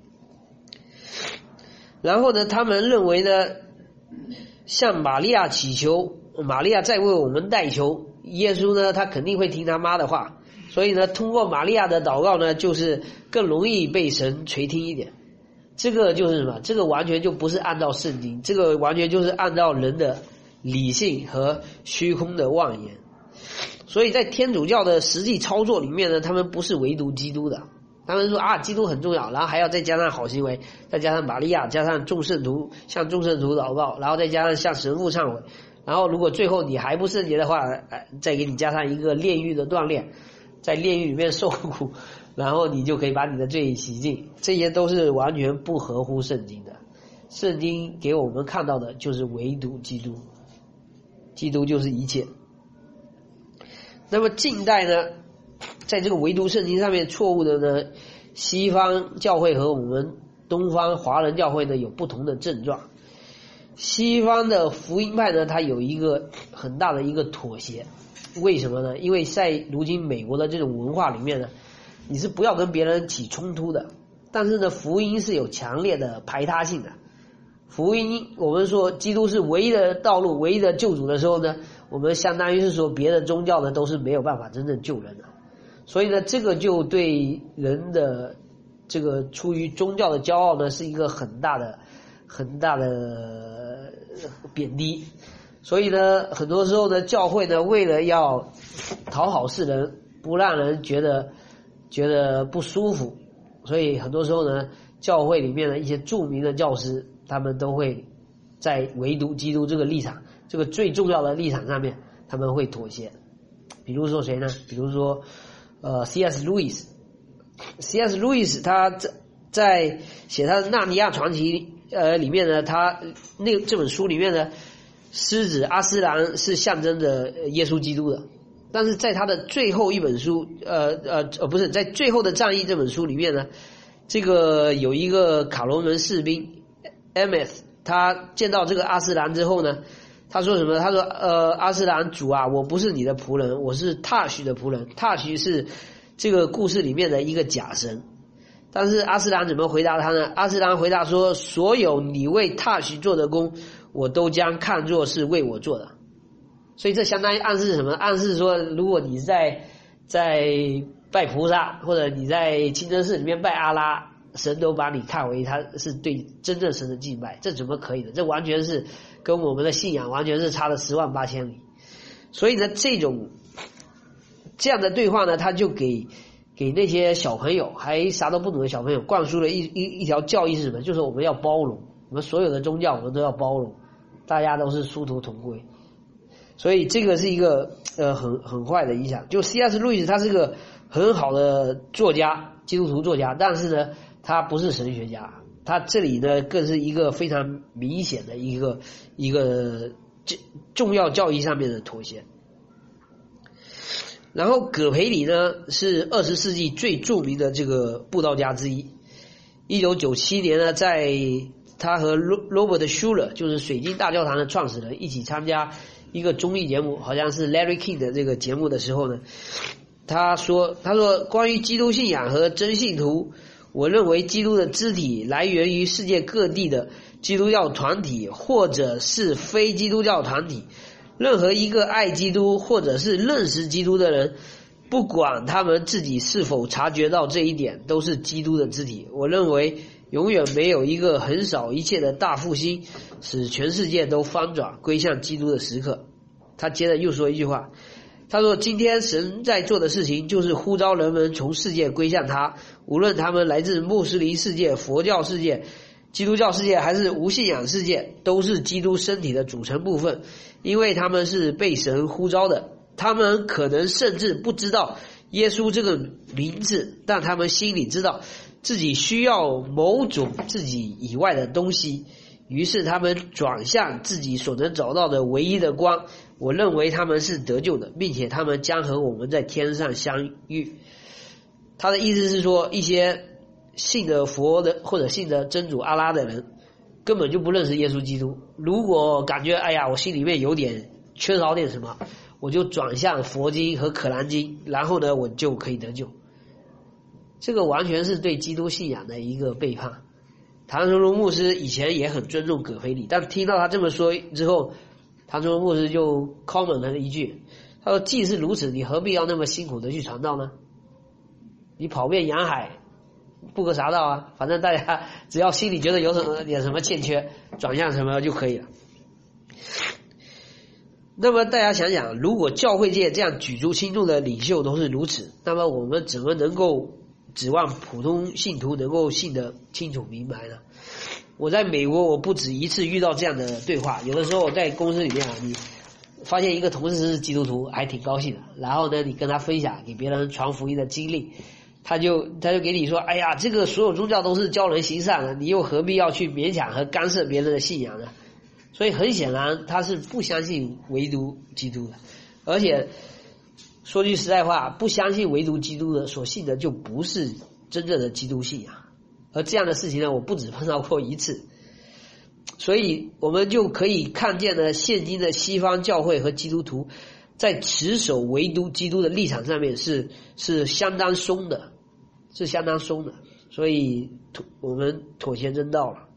然后呢，他们认为呢，向玛利亚祈求，玛利亚再为我们代求，耶稣呢，他肯定会听他妈的话。所以呢，通过玛利亚的祷告呢，就是更容易被神垂听一点。这个就是什么？这个完全就不是按照圣经，这个完全就是按照人的理性和虚空的妄言。所以在天主教的实际操作里面呢，他们不是唯独基督的，他们说基督很重要，然后还要再加上好行为，再加上玛利亚，加上众圣徒，向众圣徒祷告，然后再加上向神父忏悔，然后如果最后你还不圣洁的话，再给你加上一个炼狱的锻炼，在炼狱里面受苦，然后你就可以把你的罪洗净。这些都是完全不合乎圣经的。圣经给我们看到的就是唯独基督，基督就是一切。那么近代呢，在这个唯独圣经上面错误的呢，西方教会和我们东方华人教会呢有不同的症状。 西方的福音派呢，它有一个很大的一个妥协，为什么呢？因为在如今美国的这种文化里面呢，你是不要跟别人起冲突的，但是呢，福音是有强烈的排他性的。福音，我们说基督是唯一的道路、唯一的救主的时候呢，我们相当于是说别的宗教呢都是没有办法真正救人的。所以呢，这个就对人的这个出于宗教的骄傲呢，是一个很大的贬低。所以呢，很多时候呢，教会呢为了要讨好世人，不让人觉得不舒服，所以很多时候呢，教会里面的一些著名的教师，他们都会在唯独基督这个立场，这个最重要的立场上面，他们会妥协。比如说谁呢？比如说C.S. Lewis。C.S. Lewis 他在写他的《纳尼亚传奇》里面呢，他这本书里面呢，狮子阿斯兰是象征着耶稣基督的。但是在他的最后一本书不是在最后的战役这本书里面呢，这个有一个卡罗门士兵 Emmeth， 他见到这个阿斯兰之后呢，他说什么？他说阿斯兰主啊，我不是你的仆人，我是塔许的仆人。塔许是这个故事里面的一个假神。但是阿斯兰怎么回答他呢？阿斯兰回答说，所有你为塔许做的功，我都将看作是为我做的。所以这相当于暗示什么？暗示说，如果你在拜菩萨，或者你在清真寺里面拜阿拉，神都把你看为他是对真正神的敬拜，这怎么可以的？这完全是跟我们的信仰完全是差了10万8千里。所以呢，这样的对话呢，他就给那些小朋友还啥都不懂的小朋友灌输了一条教义是什么？就是我们要包容，我们所有的宗教我们都要包容，大家都是殊途同归。所以这个是一个很坏的影响。就 C.S. Lewis 他是个很好的作家，基督徒作家，但是呢，他不是神学家。他这里呢，更是一个非常明显的一个重要教义上面的妥协。然后葛培理呢，是20世纪最著名的这个布道家之一。1997年呢，在他和 Robert Schuller 就是水晶大教堂的创始人一起参加一个综艺节目，好像是 Larry King 的这个节目的时候呢，他说关于基督信仰和真信徒，我认为基督的肢体来源于世界各地的基督教团体或者是非基督教团体，任何一个爱基督或者是认识基督的人，不管他们自己是否察觉到这一点，都是基督的肢体。我认为永远没有一个横扫一切的大复兴使全世界都翻转归向基督的时刻。他接着又说一句话，他说今天神在做的事情就是呼召人们从世界归向他，无论他们来自穆斯林世界、佛教世界、基督教世界还是无信仰世界，都是基督身体的组成部分，因为他们是被神呼召的。他们可能甚至不知道耶稣这个名字，但他们心里知道自己需要某种自己以外的东西，于是他们转向自己所能找到的唯一的光。我认为他们是得救的，并且他们将和我们在天上相遇。他的意思是说，一些信的佛的或者信的真主阿拉的人根本就不认识耶稣基督，如果感觉哎呀我心里面有点缺少点什么，我就转向佛经和可兰经，然后呢我就可以得救。这个完全是对基督信仰的一个背叛。唐崇荣牧师以前也很尊重葛培理，但听到他这么说之后，唐崇荣牧师就 comment 了一句，他说既是如此，你何必要那么辛苦的去传道呢？你跑遍洋海不可啥道啊，反正大家只要心里觉得有点什么欠缺，转向什么就可以了。那么大家想想，如果教会界这样举足轻重的领袖都是如此，那么我们怎么能够指望普通信徒能够信得清楚明白呢？我在美国我不止一次遇到这样的对话，有的时候我在公司里面你发现一个同事是基督徒还挺高兴的，然后呢你跟他分享给别人传福音的经历，他就给你说，哎呀这个所有宗教都是教人行善的，你又何必要去勉强和干涉别人的信仰呢？所以很显然他是不相信唯独基督的，而且说句实在话，不相信唯独基督的所信的就不是真正的基督信仰。而这样的事情呢，我不止碰到过一次。 所以我们就可以看见呢，现今的西方教会和基督徒在持守唯独基督的立场上面是相当松的，是相当松的，所以我们妥协真道了。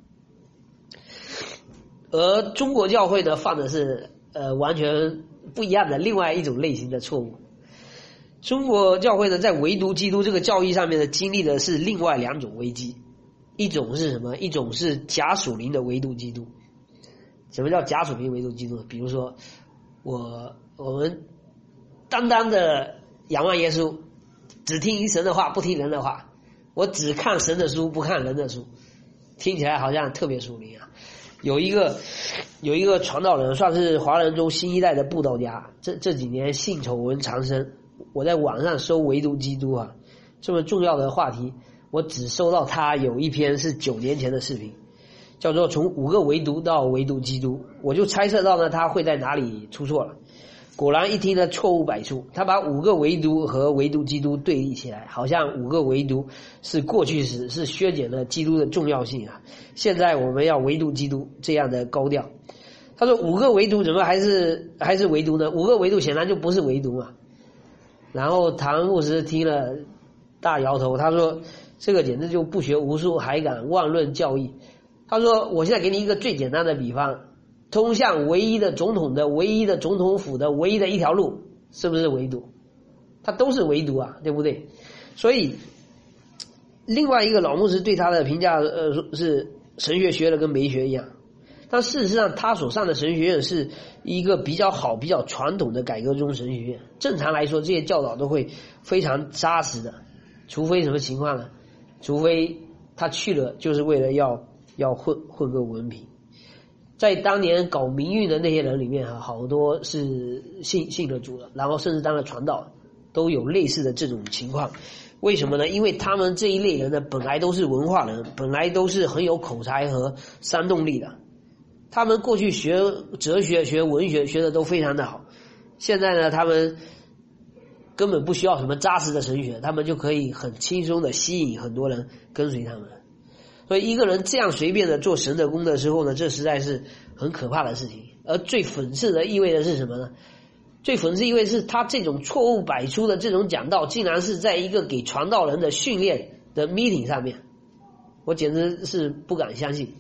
而中国教会呢，犯的是完全不一样的另外一种类型的错误。中国教会呢，在唯独基督这个教义上面呢，经历的是另外两种危机。一种是什么？一种是假属灵的唯独基督。什么叫假属灵唯独基督？比如说我们单单的仰望耶稣，只听神的话不听人的话，我只看神的书不看人的书，听起来好像特别属灵啊。有一个传道人，算是华人中新一代的布道家，这几年性丑闻缠身，我在网上搜唯独基督啊这么重要的话题，我只收到他有一篇是9年前的视频，叫做从5个唯独到唯独基督，我就猜测到呢他会在哪里出错了。果然一听呢错误百出，他把5个唯独和唯独基督对立起来，好像5个唯独是过去时，是削减了基督的重要性啊。现在我们要唯独基督这样的高调。他说5个唯独怎么还是唯独呢？5个唯独显然就不是唯独嘛。然后唐牧师听了大摇头，他说这个简直就不学无术还敢妄论教义。他说我现在给你一个最简单的比方，通向唯一的总统的唯一的总统府的唯一的一条路是不是唯独？它都是唯独啊，对不对？所以另外一个老牧师对他的评价是神学学的跟没学一样，但事实上他所上的神学院是一个比较好比较传统的改革宗神学院，正常来说这些教导都会非常扎实的，除非什么情况呢？除非他去了就是为了要混个文凭。在当年搞民运的那些人里面啊，好多是信了主了，然后甚至当了传道，都有类似的这种情况。为什么呢？因为他们这一类人呢，本来都是文化人，本来都是很有口才和煽动力的。他们过去学哲学、学文学学的都非常的好，现在呢，他们根本不需要什么扎实的神学，他们就可以很轻松的吸引很多人跟随他们。所以一个人这样随便的做神的工的时候呢，这实在是很可怕的事情。而最讽刺的意味的是什么呢？最讽刺意味是他这种错误百出的这种讲道，竟然是在一个给传道人的训练的 meeting 上面，我简直是不敢相信。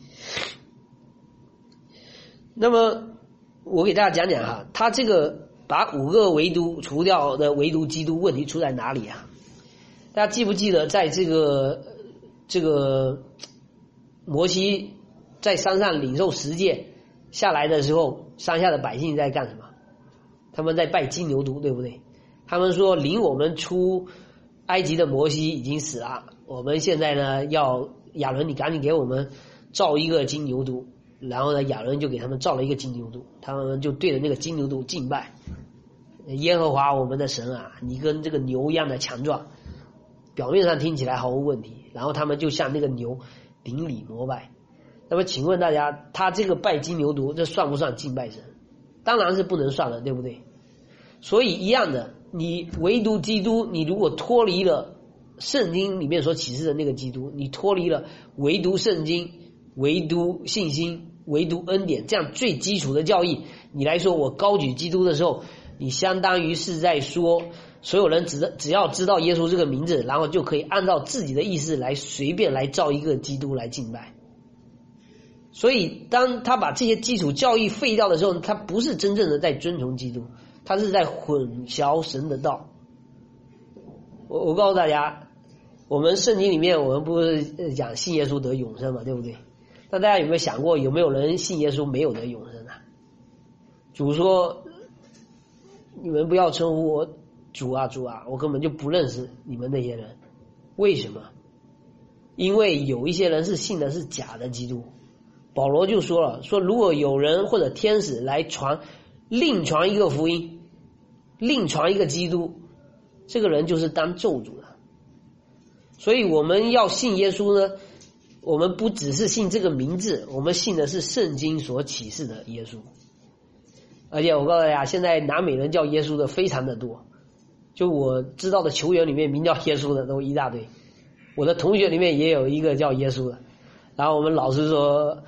那么我给大家讲讲哈，他这个把5个唯独除掉的唯独基督问题出在哪里啊？大家记不记得在这个摩西在山上领受10诫下来的时候，山下的百姓在干什么？他们在拜金牛犊，对不对？他们说领我们出埃及的摩西已经死了，我们现在呢要亚伦你赶紧给我们造一个金牛犊。然后呢亚伦就给他们造了一个金牛犊，他们就对着那个金牛犊敬拜，耶和华我们的神啊，你跟这个牛一样的强壮。表面上听起来毫无问题，然后他们就向那个牛顶礼膜拜。那么请问大家，他这个拜金牛犊这算不算敬拜神？当然是不能算了，对不对？所以一样的，你唯独基督，你如果脱离了圣经里面所启示的那个基督，你脱离了唯独圣经、唯独信心、唯独恩典这样最基础的教义，你来说我高举基督的时候，你相当于是在说所有人只要知道耶稣这个名字，然后就可以按照自己的意思来随便来造一个基督来敬拜。所以当他把这些基础教义废掉的时候，他不是真正的在遵从基督，他是在混淆神的道。我告诉大家，我们圣经里面我们不是讲信耶稣得永生嘛，对不对？那大家有没有想过，有没有人信耶稣没有得永生啊？主说你们不要称呼我主啊主啊，我根本就不认识你们那些人。为什么？因为有一些人是信的是假的基督。保罗就说了，说如果有人或者天使来另传一个福音，另传一个基督，这个人就是当咒诅的。所以我们要信耶稣呢，我们不只是信这个名字，我们信的是圣经所启示的耶稣。而且我告诉大家，现在南美人叫耶稣的非常的多，就我知道的球员里面名叫耶稣的都一大堆，我的同学里面也有一个叫耶稣的。然后我们老师说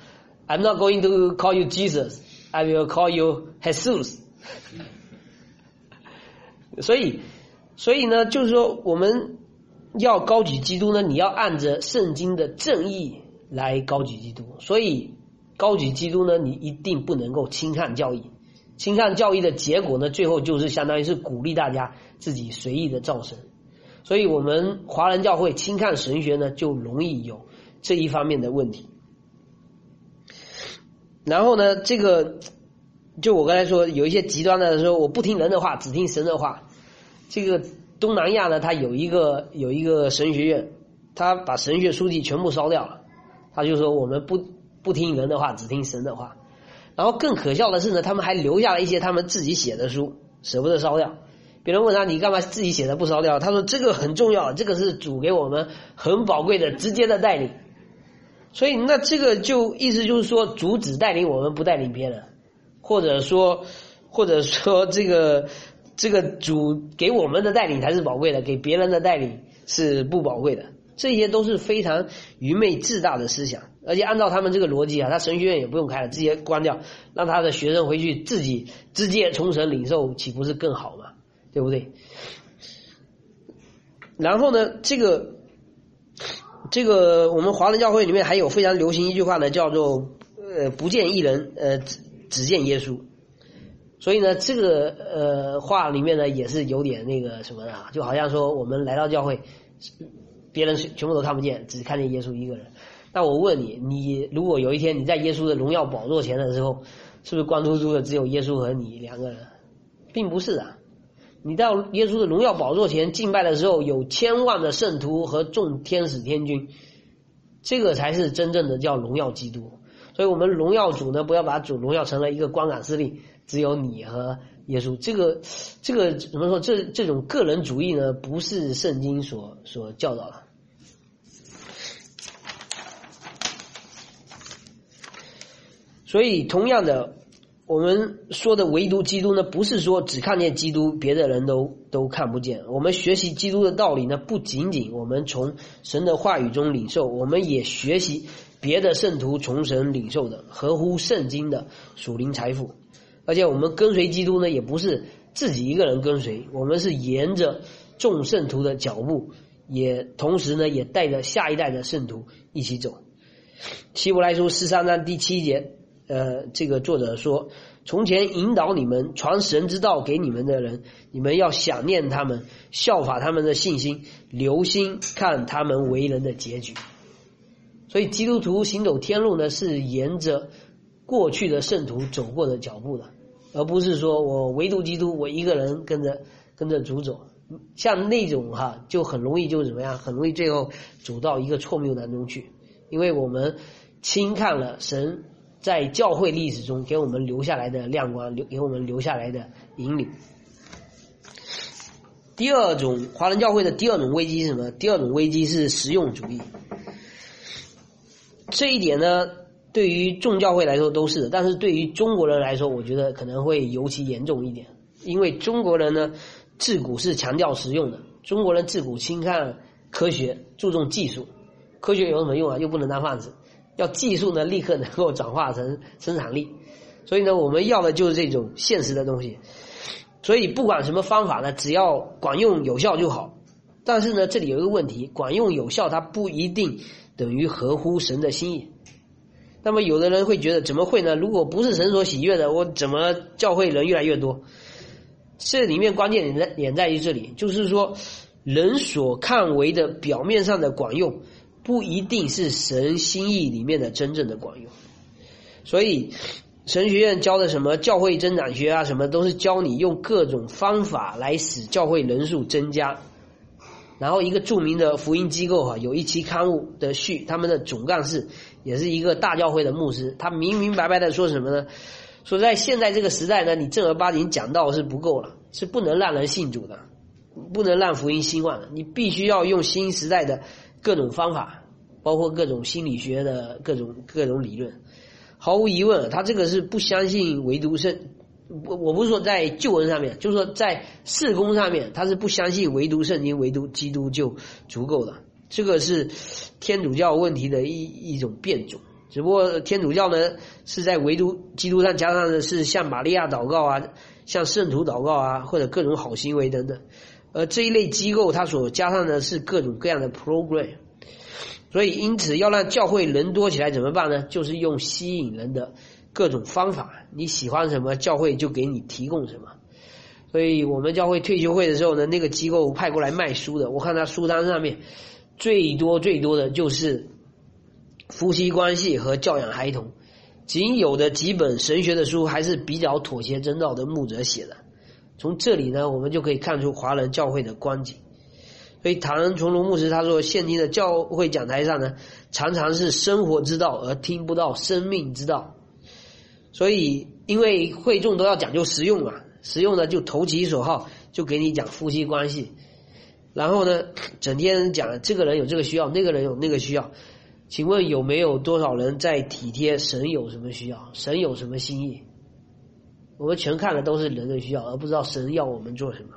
I'm not going to call you Jesus, I will call you Jesus 所以呢，就是说我们要高举基督呢，你要按着圣经的正义来高举基督。所以高举基督呢，你一定不能够轻看教义。轻看教义的结果呢，最后就是相当于是鼓励大家自己随意的造神。所以我们华人教会轻看神学呢，就容易有这一方面的问题。然后呢，这个就我刚才说有一些极端的说，我不听人的话，只听神的话。这个东南亚呢，它有一个神学院，他把神学书籍全部烧掉了。他就说我们不听人的话，只听神的话。然后更可笑的是呢，他们还留下了一些他们自己写的书，舍不得烧掉。别人问他你干嘛自己写的不烧掉，他说这个很重要，这个是主给我们很宝贵的直接的带领。所以那这个就意思就是说，主只带领我们，不带领别人，或者说这个主给我们的带领才是宝贵的，给别人的带领是不宝贵的。这些都是非常愚昧自大的思想。而且按照他们这个逻辑啊，他神学院也不用开了，直接关掉，让他的学生回去自己直接从神领受，岂不是更好吗？对不对？然后呢，这个我们华人教会里面还有非常流行一句话呢，叫做不见一人只见耶稣。所以呢，这个话里面呢也是有点那个什么的，就好像说我们来到教会，别人全部都看不见，只看见耶稣一个人。那我问你，你如果有一天你在耶稣的荣耀宝座前的时候，是不是光秃秃的只有耶稣和你两个人？并不是的。你到耶稣的荣耀宝座前敬拜的时候，有千万的圣徒和众天使天军，这个才是真正的叫荣耀基督。所以我们荣耀主呢，不要把主荣耀成了一个光杆司令，只有你和耶稣。这个怎么说？这种个人主义呢，不是圣经所教导的。所以同样的，我们说的唯独基督呢，不是说只看见基督，别的人都看不见。我们学习基督的道理呢，不仅仅我们从神的话语中领受，我们也学习别的圣徒从神领受的合乎圣经的属灵财富。而且我们跟随基督呢，也不是自己一个人跟随，我们是沿着众圣徒的脚步，也同时呢也带着下一代的圣徒一起走。希伯来书13章第7节，这个作者说，从前引导你们传神之道给你们的人，你们要想念他们，效法他们的信心，留心看他们为人的结局。所以基督徒行走天路呢，是沿着过去的圣徒走过的脚步的，而不是说我唯独基督，我一个人跟着主走。像那种就很容易就怎么样，很容易最后走到一个错谬当中去。因为我们轻看了神在教会历史中给我们留下来的亮光，给我们留下来的引领。第二种华人教会的第二种危机是什么？第二种危机是实用主义。这一点呢，对于众教会来说都是的，但是对于中国人来说，我觉得可能会尤其严重一点。因为中国人呢，自古是强调实用的，中国人自古轻看科学，注重技术。科学有什么用啊？又不能当饭吃。要技术呢，立刻能够转化成生产力。所以呢，我们要的就是这种现实的东西。所以不管什么方法呢，只要管用有效就好。但是呢，这里有一个问题，管用有效它不一定等于合乎神的心意。那么有的人会觉得，怎么会呢？如果不是神所喜悦的，我怎么教会人越来越多？这里面关键点在于这里，就是说人所看为的表面上的管用，不一定是神心意里面的真正的管用。所以神学院教的什么教会增长学啊，什么都是教你用各种方法来使教会人数增加。然后一个著名的福音机构有一期刊物的序，他们的总干事也是一个大教会的牧师，他明明白白的说什么呢？说在现在这个时代呢，你正儿八经讲道是不够了，是不能让人信主的，不能让福音兴旺的，你必须要用新时代的各种方法，包括各种心理学的各种理论。毫无疑问，他这个是不相信唯独圣，我不是说在救恩上面，就是说在事工上面，他是不相信唯独圣经、唯独基督就足够的。这个是天主教问题的一种变种。 只不过天主教呢是在唯独基督上加上的是像玛利亚祷告啊，像圣徒祷告啊，或者各种好行为等等。而这一类机构它所加上的是各种各样的 program。所以因此要让教会人多起来怎么办呢？就是用吸引人的各种方法，你喜欢什么教会就给你提供什么。所以我们教会退休会的时候呢，那个机构派过来卖书的，我看他书单上面最多的就是夫妻关系和教养孩童，仅有的几本神学的书还是比较妥协真道的牧者写的。从这里呢，我们就可以看出华人教会的光景。所以唐人崇荣牧师他说，现今的教会讲台上呢，常常是生活之道而听不到生命之道。所以因为会众都要讲究实用嘛，实用呢就投其所好，就给你讲夫妻关系，然后呢整天讲这个人有这个需要，那个人有那个需要。请问有没有多少人在体贴神有什么需要，神有什么心意？我们全看的都是人的需要，而不知道神要我们做什么。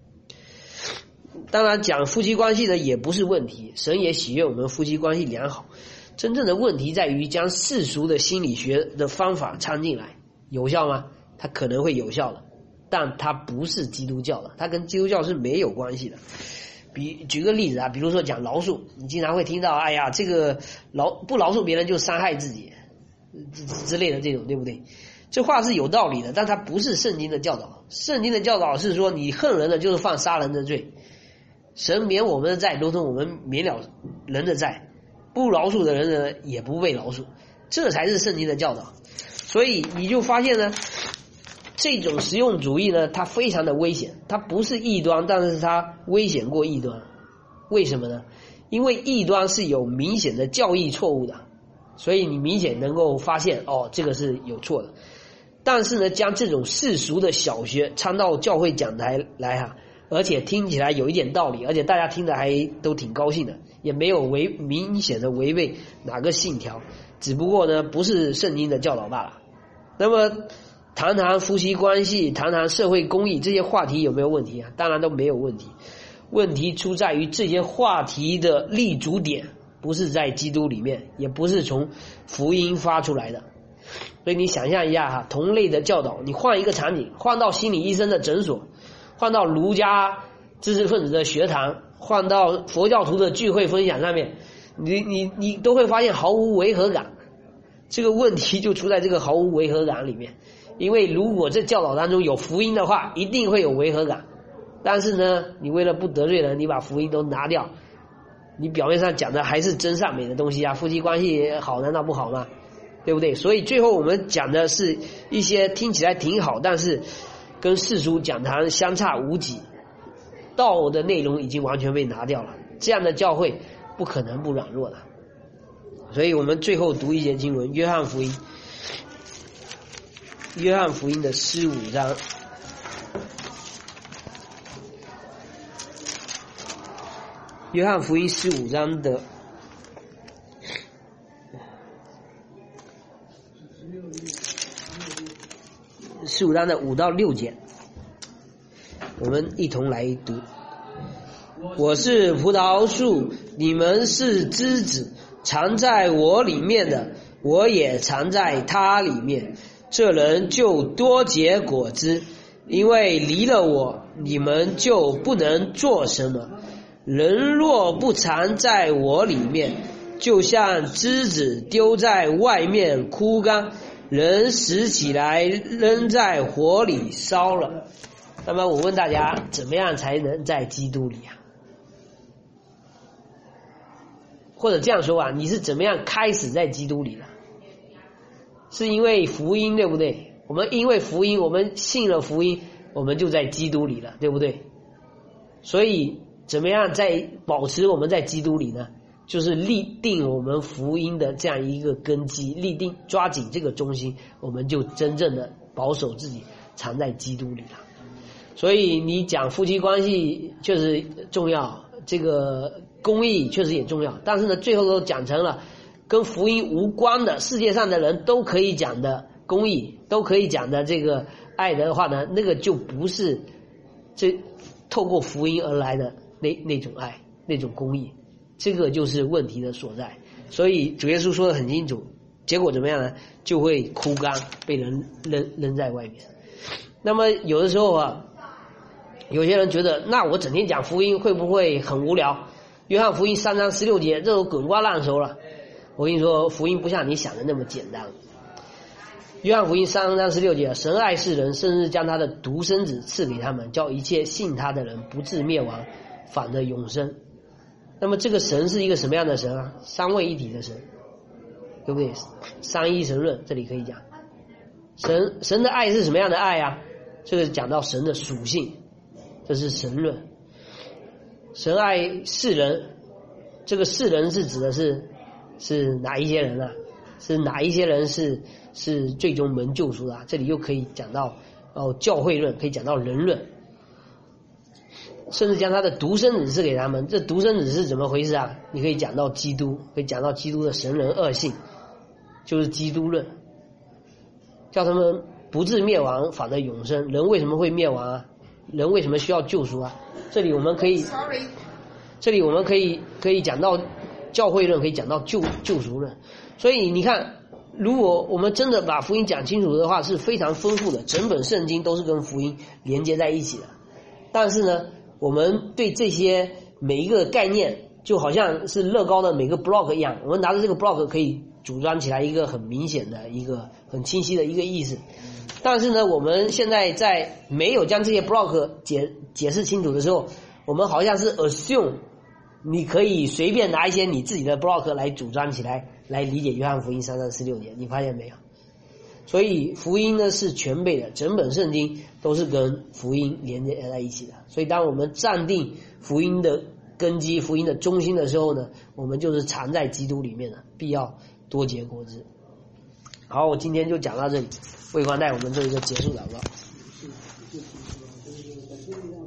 当然讲夫妻关系呢也不是问题，神也喜悦我们夫妻关系良好。真正的问题在于将世俗的心理学的方法掺进来，有效吗？它可能会有效的，但它不是基督教的，它跟基督教是没有关系的。举个例子啊，比如说讲饶恕，你经常会听到，哎呀，这个不饶恕别人就伤害自己之类的这种，对不对？这话是有道理的，但它不是圣经的教导。圣经的教导是说，你恨人的就是犯杀人的罪，神免我们的债，如同我们免了人的债，不饶恕的人呢也不被饶恕，这才是圣经的教导。所以你就发现呢，这种实用主义呢，它非常的危险，它不是异端，但是它危险过异端。为什么呢？因为异端是有明显的教义错误的，所以你明显能够发现这个是有错的。但是呢，将这种世俗的小学掺到教会讲台来而且听起来有一点道理，而且大家听着还都挺高兴的，也没有明显的违背哪个信条，只不过呢不是圣经的教导罢了。那么谈谈夫妻关系，谈谈社会公益，这些话题有没有问题啊？当然都没有问题。问题出在于这些话题的立足点不是在基督里面，也不是从福音发出来的。所以你想象一下同类的教导，你换一个场景，换到心理医生的诊所，换到儒家知识分子的学堂，换到佛教徒的聚会分享上面，你都会发现毫无违和感。这个问题就出在这个毫无违和感里面。因为如果这教导当中有福音的话，一定会有违和感。但是呢，你为了不得罪人，你把福音都拿掉，你表面上讲的还是真善美的东西啊，夫妻关系好难道不好吗？对不对？所以最后我们讲的是一些听起来挺好，但是跟世俗讲堂相差无几，道的内容已经完全被拿掉了。这样的教会不可能不软弱的。所以我们最后读一节经文，约翰福音的15章。约翰福音15章的5到6节，我们一同来读。我是葡萄树，你们是枝子，藏在我里面的，我也藏在他里面，这人就多结果子，因为离了我，你们就不能做什么。人若不藏在我里面，就像枝子丢在外面枯干，人拾起来扔在火里烧了。那么我问大家，怎么样才能在基督里啊？或者这样说你是怎么样开始在基督里的？是因为福音，对不对？我们因为福音，我们信了福音，我们就在基督里了，对不对？所以怎么样在保持我们在基督里呢？就是立定我们福音的这样一个根基，立定抓紧这个中心，我们就真正的保守自己藏在基督里了。所以你讲夫妻关系确实重要，这个公益确实也重要，但是呢最后都讲成了跟福音无关的，世界上的人都可以讲的公益，都可以讲的这个爱的话呢，那个就不是这透过福音而来的那种爱，那种公益，这个就是问题的所在。所以主耶稣说得很清楚， 结果怎么样呢？就会枯干，被人扔在外面。那么有的时候啊，有些人觉得，那我整天讲福音会不会很无聊？约翰福音3章16节这都滚瓜烂熟了。我跟你说，福音不像你想的那么简单。约翰福音3章16节，神爱世人，甚至将他的独生子赐给他们，叫一切信他的人不至灭亡，反得永生。那么这个神是一个什么样的神啊？三位一体的神，对不对？三一神论，这里可以讲。神的爱是什么样的爱啊？这个讲到神的属性，这是神论。神爱世人，这个世人是指的是哪一些人啊？是哪一些人是最终蒙救赎的啊？这里又可以讲到教会论，可以讲到人论，甚至将他的独生子赐给他们。这独生子是怎么回事啊？你可以讲到基督，可以讲到基督的神人二性，就是基督论，叫他们不至灭亡，反得永生。人为什么会灭亡啊？人为什么需要救赎啊？这里我们可以讲到教会论，可以讲到救赎论。所以你看，如果我们真的把福音讲清楚的话，是非常丰富的，整本圣经都是跟福音连接在一起的。但是呢，我们对这些每一个概念就好像是乐高的每个 block 一样，我们拿着这个 block 可以组装起来一个很明显的一个很清晰的一个意思。但是呢，我们现在在没有将这些 block 解释清楚的时候，我们好像是 assume 你可以随便拿一些你自己的 block 来组装起来，来理解约翰福音3章16节，你发现没有？所以福音呢是全备的，整本圣经都是跟福音连接在一起的。所以当我们站定福音的根基、福音的中心的时候呢，我们就是藏在基督里面的，必要多结果子。好，我今天就讲到这里，为观带我们做一个结束祷告。